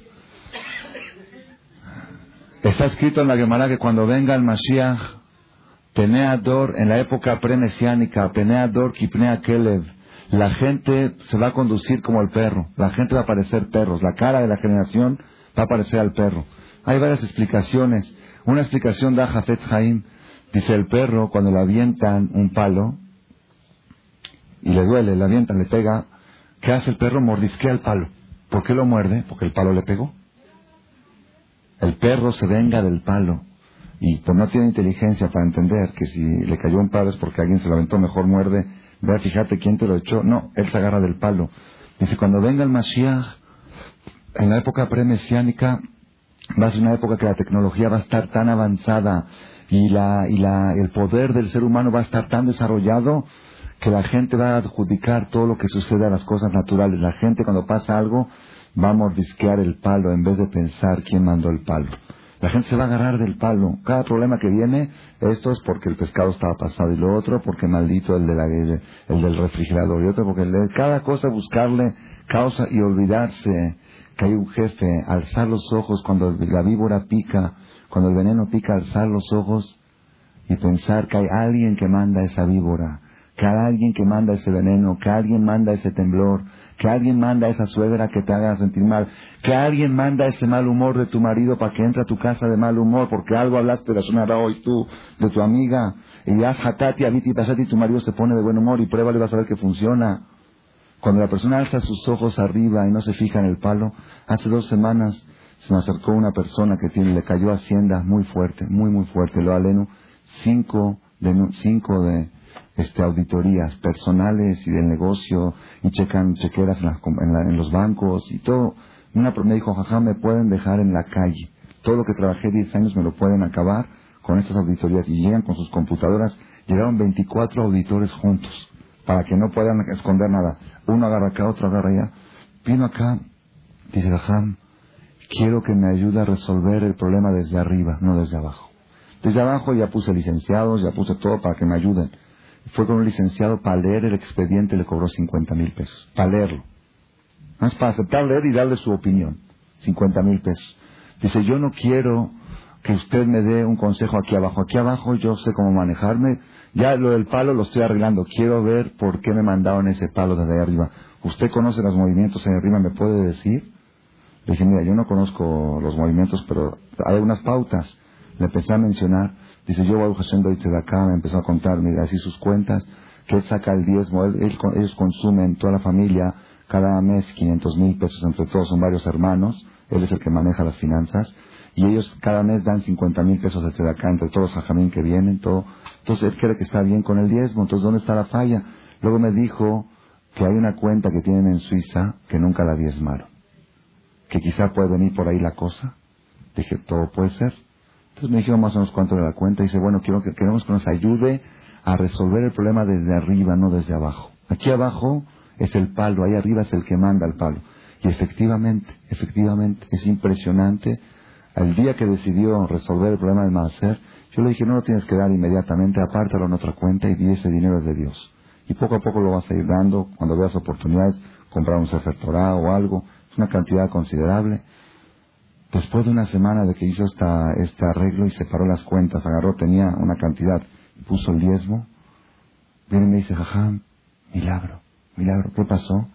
Está escrito en la Gemara que cuando venga el Mashiach, Penea Dor, en la época pre-mesiánica, Penea Dor, Kipnea Kelev, la gente se va a conducir como el perro, la gente va a parecer perros, la cara de la generación va a parecer al perro. Hay varias explicaciones. Una explicación da Jafet Haim, dice: el perro, cuando le avientan un palo y le duele, le avientan, le pega, ¿qué hace el perro? Mordisquea el palo. ¿Por qué lo muerde? Porque el palo le pegó. El perro se venga del palo, y pues no tiene inteligencia para entender que si le cayó un palo es porque alguien se lo aventó, mejor muerde, ve a fijarte quién te lo echó. No, él se agarra del palo. Dice: cuando venga el Mashiach, en la época pre-mesiánica, va a ser una época que la tecnología va a estar tan avanzada y la y la el poder del ser humano va a estar tan desarrollado que la gente va a adjudicar todo lo que sucede a las cosas naturales. La gente, cuando pasa algo, va a mordisquear el palo en vez de pensar quién mandó el palo. La gente se va a agarrar del palo. Cada problema que viene, esto es porque el pescado estaba pasado, y lo otro porque maldito el de la el, el del refrigerador, y otro porque el de, cada cosa buscarle causa y olvidarse que hay un jefe. Alzar los ojos cuando la víbora pica, cuando el veneno pica, alzar los ojos y pensar que hay alguien que manda esa víbora, que hay alguien que manda ese veneno, que alguien manda ese temblor, que alguien manda esa suegra que te haga sentir mal, que alguien manda ese mal humor de tu marido para que entre a tu casa de mal humor porque algo hablaste de la sonara hoy tú, de tu amiga, y ya jatati, abiti, pasati, y tu marido se pone de buen humor, y pruébale, vas a ver que funciona. Cuando la persona alza sus ojos arriba y no se fija en el palo. Hace dos semanas se me acercó una persona que tiene, le cayó Hacienda muy fuerte, muy muy fuerte, lo aleno, cinco de, cinco de este, auditorías personales y del negocio, y checan chequeras en, las, en, la, en los bancos y todo. Una me dijo: jajá, me pueden dejar en la calle, todo lo que trabajé diez años me lo pueden acabar con estas auditorías. Y llegan con sus computadoras, llegaron veinticuatro auditores juntos para que no puedan esconder nada. Uno agarra acá, otro agarra allá. Vino acá, dice: jajam, quiero que me ayude a resolver el problema desde arriba, no desde abajo. Desde abajo ya puse licenciados, ya puse todo para que me ayuden. Fue con un licenciado para leer el expediente, le cobró cincuenta mil pesos. Para leerlo. Más para aceptar, leer y darle su opinión. cincuenta mil pesos. Dice: yo no quiero que usted me dé un consejo aquí abajo. Aquí abajo yo sé cómo manejarme. Ya lo del palo lo estoy arreglando. Quiero ver por qué me mandaron ese palo desde ahí arriba. ¿Usted conoce los movimientos ahí arriba? ¿Me puede decir? Le dije: mira, yo no conozco los movimientos, pero hay unas pautas. Le empecé a mencionar. Dice: yo voy haciendo y de acá. Me empezó a contar, mira, así sus cuentas, que él saca el diezmo. Él, él, ellos consumen, toda la familia, cada mes quinientos mil pesos entre todos. Son varios hermanos. Él es el que maneja las finanzas. Y ellos cada mes dan cincuenta mil pesos de acá entre todos los jajamín que vienen, todo. Entonces él cree que está bien con el diezmo. Entonces, ¿dónde está la falla? Luego me dijo, que hay una cuenta que tienen en Suiza que nunca la diezmaron. Que quizá puede venir por ahí la cosa. Dije, todo puede ser. Entonces me dijeron más o menos cuánto era la cuenta. Y dice, bueno, quiero que, queremos que nos ayude a resolver el problema desde arriba, no desde abajo. Aquí abajo es el palo, ahí arriba es el que manda el palo. Y efectivamente, efectivamente, es impresionante. El día que decidió resolver el problema del Maaser, yo le dije, no lo tienes que dar inmediatamente, apártalo en otra cuenta y di ese dinero es de Dios. Y poco a poco lo vas a ir dando, cuando veas oportunidades, comprar un Sefer Torah o algo, es una cantidad considerable. Después de una semana de que hizo esta, este arreglo y separó las cuentas, agarró, tenía una cantidad, y puso el diezmo, viene y me dice, jajam, milagro, milagro, ¿qué pasó?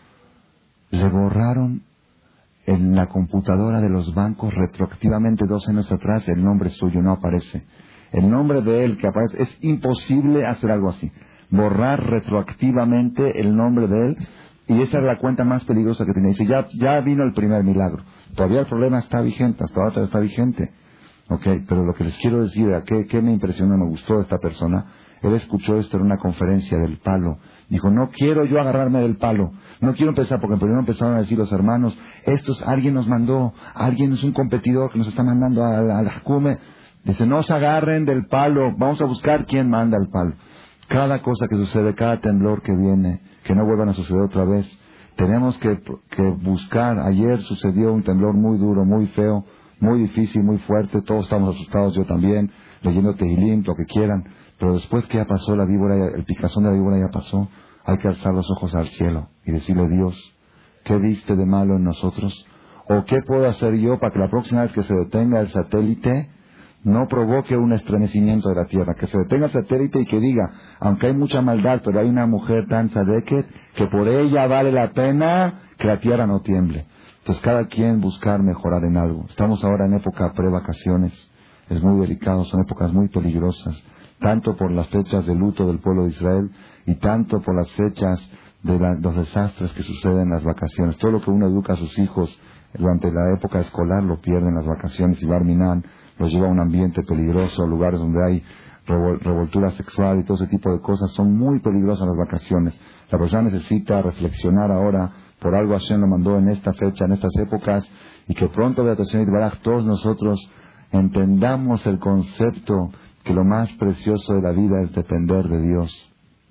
Le borraron en la computadora de los bancos retroactivamente dos años atrás el nombre suyo, no aparece. El nombre de él que aparece, es imposible hacer algo así. Borrar retroactivamente el nombre de él, y esa es la cuenta más peligrosa que tenía. Dice, ya, ya vino el primer milagro. Todavía el problema está vigente, hasta ahora está vigente. Ok, pero lo que les quiero decir, ¿qué, qué me impresionó, me gustó de esta persona? Él escuchó esto en una conferencia del palo. Dijo, no quiero yo agarrarme del palo. No quiero empezar, porque primero empezaron a decir los hermanos, estos, alguien nos mandó, alguien es un competidor que nos está mandando a la Jacume. Dice, no se agarren del palo, vamos a buscar quién manda el palo. Cada cosa que sucede, cada temblor que viene, que no vuelvan a suceder otra vez, tenemos que, que buscar. Ayer sucedió un temblor muy duro, muy feo, muy difícil, muy fuerte, todos estamos asustados, yo también, leyendo Tehilim, lo que quieran, pero después que ya pasó la víbora, el picazón de la víbora ya pasó, hay que alzar los ojos al cielo y decirle, Dios, ¿qué viste de malo en nosotros? ¿O qué puedo hacer yo para que la próxima vez que se detenga el satélite no provoque un estremecimiento de la tierra? Que se detenga el satélite y que diga, aunque hay mucha maldad, pero hay una mujer tan sadeket que por ella vale la pena que la tierra no tiemble. Entonces cada quien buscar mejorar en algo. Estamos ahora en época pre-vacaciones, es muy delicado, son épocas muy peligrosas, tanto por las fechas de luto del pueblo de Israel y tanto por las fechas de la, los desastres que suceden en las vacaciones. Todo lo que uno educa a sus hijos durante la época escolar lo pierde en las vacaciones, y Barminan los lleva a un ambiente peligroso, lugares donde hay revol, revoltura sexual y todo ese tipo de cosas. Son muy peligrosas las vacaciones. La persona necesita reflexionar ahora, por algo Hashem lo mandó en esta fecha, en estas épocas, y que pronto, Beatación y Baraj, todos nosotros entendamos el concepto que lo más precioso de la vida es depender de Dios.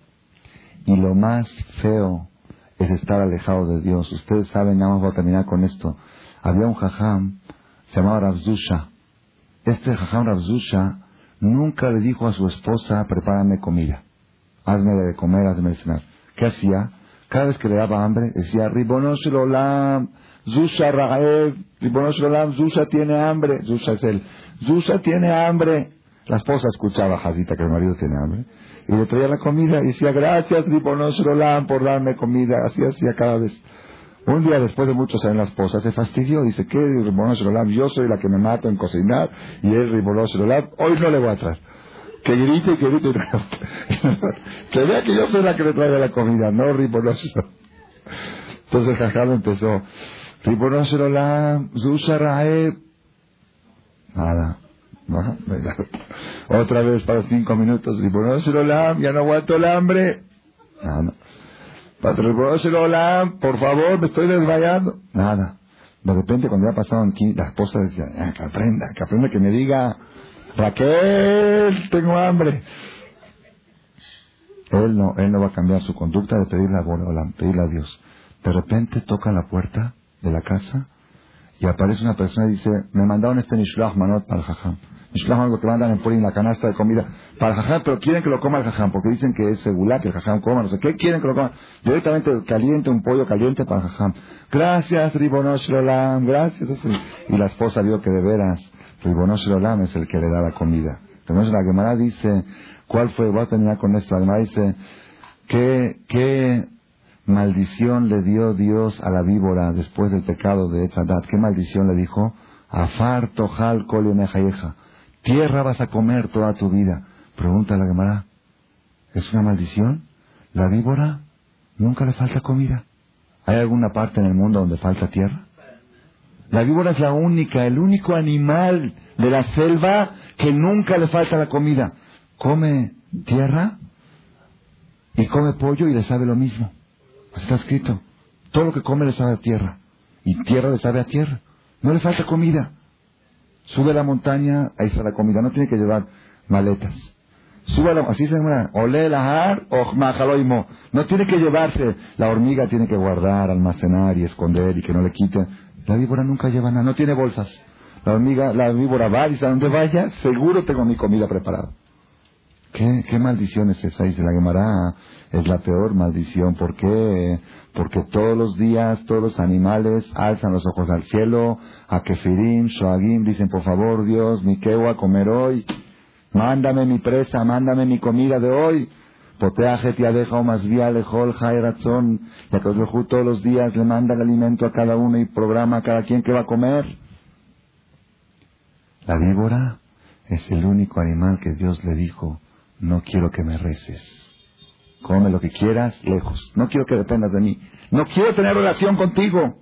Y lo más feo es estar alejado de Dios. Ustedes saben, nada más voy a terminar con esto. Había un jajam, se llamaba Rav Zusha. Este jajam Rav Zusha nunca le dijo a su esposa, prepárame comida, hazme de comer, hazme de cenar. ¿Qué hacía? Cada vez que le daba hambre, decía, Ribono Shel Olam, Zusha Ra'ev, Ribono Shel Olam, Zusha tiene hambre. Zusha es él. Zusha tiene hambre. La esposa escuchaba a Jazita que el marido tiene hambre, y le traía la comida y decía, gracias Ribono Shel Olam por darme comida. Así hacía cada vez. Un día, después de muchos años, la esposa se fastidió. Dice, ¿qué Ribono Shel Olam? Yo soy la que me mato en cocinar y él Ribono Shel Olam. Hoy no le voy a traer. Que grite y que grite. Que vea que yo soy la que le traigo la comida, no Ribono Shel Olam. Entonces el jajam empezó, Ribono Shel Olam, Zusha Ra'ev. Nada. ¿No? Otra vez para cinco minutos, Ribono Shel Olam, ya no aguanto el hambre. Nada. Ribono Shel Olam, por favor, me estoy desmayando. Nada. De repente, cuando ya pasaron aquí, la esposa decía, ah, que aprenda, que aprenda, que me diga, Raquel, tengo hambre. Él no, él no va a cambiar su conducta de pedirle a Boreolam, pedirle a Dios. De repente toca la puerta de la casa y aparece una persona y dice, me mandaron este Nishloach Manot para el jajam. Nishloach Manot, lo que mandan en Purim, la canasta de comida para el jajam, pero quieren que lo coma el jajam, porque dicen que es segura que el jajam coma, no sé qué, quieren que lo coma. Directamente caliente, un pollo caliente para el jajam. Gracias, Ribono Shel Olam, gracias. Y la esposa vio que de veras, Ribono Shel Olam es el que le da la comida. Entonces la Gemara dice, ¿cuál fue? Voy a terminar con esto. La Gemara dice, ¿qué, qué maldición le dio Dios a la víbora después del pecado de Etzadat? ¿Qué maldición le dijo? Afar tojal kol yomejayeja. Tierra vas a comer toda tu vida. Pregunta la Gemara, ¿es una maldición? ¿La víbora nunca le falta comida? ¿Hay alguna parte en el mundo donde falta tierra? La víbora es la única, el único animal de la selva que nunca le falta la comida. Come tierra y come pollo y le sabe lo mismo. Así está escrito. Todo lo que come le sabe a tierra. Y tierra le sabe a tierra. No le falta comida. Sube a la montaña, ahí está la comida. No tiene que llevar maletas. Sube a la, así se llama, olé lahar o majaloimo. No tiene que llevarse. La hormiga tiene que guardar, almacenar y esconder y que no le quiten. La víbora nunca lleva nada, no tiene bolsas. La hormiga, la víbora va y dice, a donde vaya, seguro tengo mi comida preparada. ¿Qué, qué maldición es esa? Dice la Gemara, es la peor maldición. ¿Por qué? Porque todos los días, todos los animales alzan los ojos al cielo, a Kefirim, Shoagim, dicen, por favor, Dios, mi quewa a comer hoy. Mándame mi presa, mándame mi comida de hoy. Poteajet y adeja o más vía lejol jai razón. Y a todos los días le manda el alimento a cada uno y programa a cada quien que va a comer. La víbora es el único animal que Dios le dijo, no quiero que me reces. Come lo que quieras, lejos. No quiero que dependas de mí. No quiero tener relación contigo.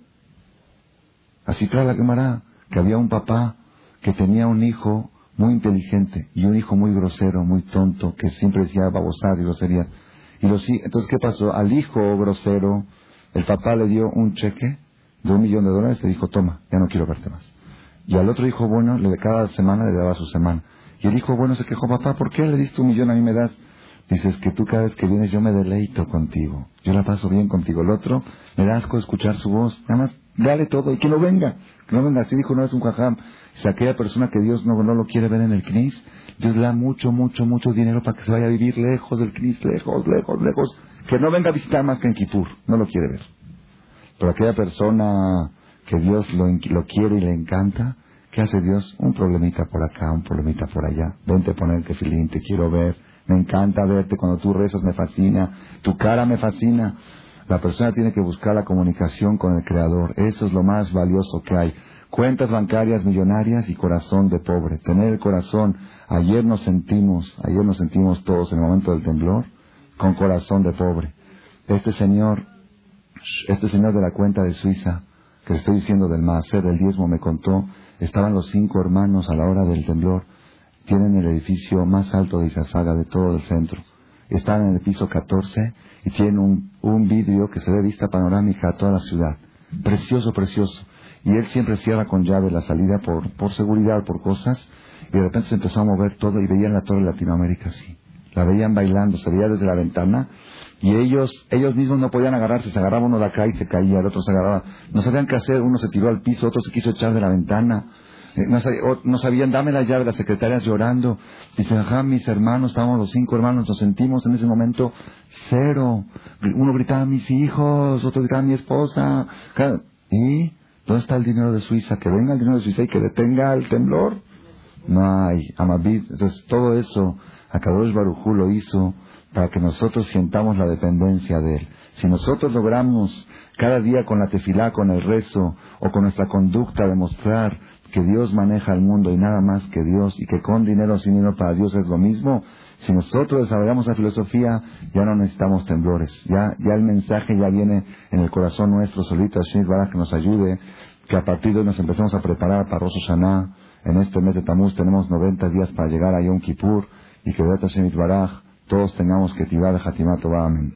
Así trae la Gemara, que había un papá que tenía un hijo muy inteligente y un hijo muy grosero, muy tonto, que siempre decía babosadas y groserías. Y los, entonces, ¿qué pasó? Al hijo grosero, el papá le dio un cheque de un millón de dólares, le dijo, toma, ya no quiero verte más. Y al otro hijo bueno, le, cada semana le daba su semana. Y el hijo bueno se quejó, papá, ¿por qué le diste un millón a mí me das? Dices que tú cada vez que vienes yo me deleito contigo. Yo la paso bien contigo. El otro, me da asco escuchar su voz. Nada más, dale todo y que no venga. Que no venga. Así dijo no es un jajam. Si aquella persona que Dios no, no lo quiere ver en el Knis, Dios le da mucho, mucho, mucho dinero para que se vaya a vivir lejos del Knis, lejos, lejos, lejos. Que no venga a visitar más que en Kippur. No lo quiere ver. Pero aquella persona que Dios lo, lo quiere y le encanta, ¿qué hace Dios? Un problemita por acá, un problemita por allá. Vente a poner el tefilín, te quiero ver. Me encanta verte cuando tú rezas, me fascina. Tu cara me fascina. La persona tiene que buscar la comunicación con el Creador. Eso es lo más valioso que hay. Cuentas bancarias millonarias y corazón de pobre. Tener el corazón. Ayer nos sentimos, ayer nos sentimos todos en el momento del temblor, con corazón de pobre. Este señor, este señor de la cuenta de Suiza, que le estoy diciendo del Maaser, del diezmo, me contó, estaban los cinco hermanos a la hora del temblor. Tienen el edificio más alto de Izazaga, de todo el centro. Están en el piso catorce y tienen un, un vidrio que se ve vista panorámica a toda la ciudad. Precioso, precioso. Y él siempre cierra con llave la salida por, por seguridad, por cosas. Y de repente se empezó a mover todo y veían la Torre de Latinoamérica así. La veían bailando, se veía desde la ventana. Y ellos ellos mismos no podían agarrarse. Se agarraba uno de acá y se caía, el otro se agarraba. No sabían qué hacer. Uno se tiró al piso, otro se quiso echar de la ventana. No, sabían, no sabían, dame la llave, las secretarias llorando. Dicen, ajá, mis hermanos, estábamos los cinco hermanos, nos sentimos en ese momento cero. Uno gritaba, mis hijos, otro gritaba, mi esposa. ¿Y dónde está el dinero de Suiza? Que venga el dinero de Suiza y que detenga el temblor. No hay, Amabit. Entonces todo eso, Akadosh Baruj Hu lo hizo para que nosotros sientamos la dependencia de Él. Si nosotros logramos cada día con la tefilá, con el rezo o con nuestra conducta demostrar que Dios maneja el mundo y nada más que Dios, y que con dinero o sin dinero para Dios es lo mismo, si nosotros desarrollamos la filosofía, ya no necesitamos temblores, ya ya el mensaje ya viene en el corazón nuestro solito. Hashem Baraj que nos ayude, que a partir de hoy nos empecemos a preparar para Rosh Hashanah. En este mes de Tamuz tenemos noventa días para llegar a Yom Kippur, y que de Hashem Baraj todos tengamos que tibar de Hatimat Tova. Amén.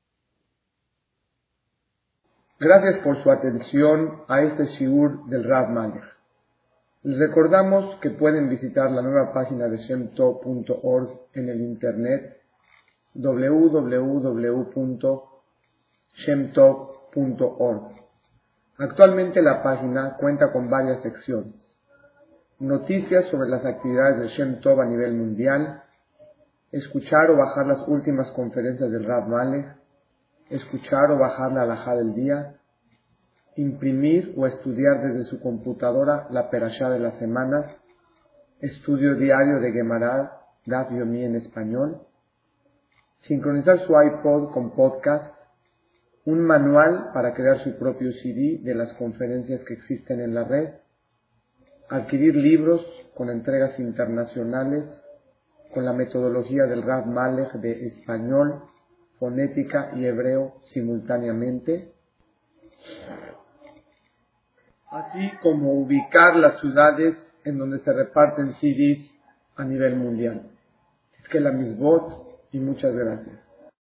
Gracias por su atención a este shiur del Rav Malech. Les recordamos que pueden visitar la nueva página de shem tov punto org en el internet doble u doble u doble u punto shem tov punto org. Actualmente la página cuenta con varias secciones: noticias sobre las actividades de Shem Tov a nivel mundial, escuchar o bajar las últimas conferencias del Rav Malech, escuchar o bajar la halajá del día, imprimir o estudiar desde su computadora la perashá de la semana, estudio diario de Gemara, Daf Yomi en español, sincronizar su iPod con podcast, un manual para crear su propio C D de las conferencias que existen en la red, adquirir libros con entregas internacionales con la metodología del Rav Malech de español, fonética y hebreo simultáneamente, así como ubicar las ciudades en donde se reparten C Ds a nivel mundial. Es que la misbot y muchas gracias.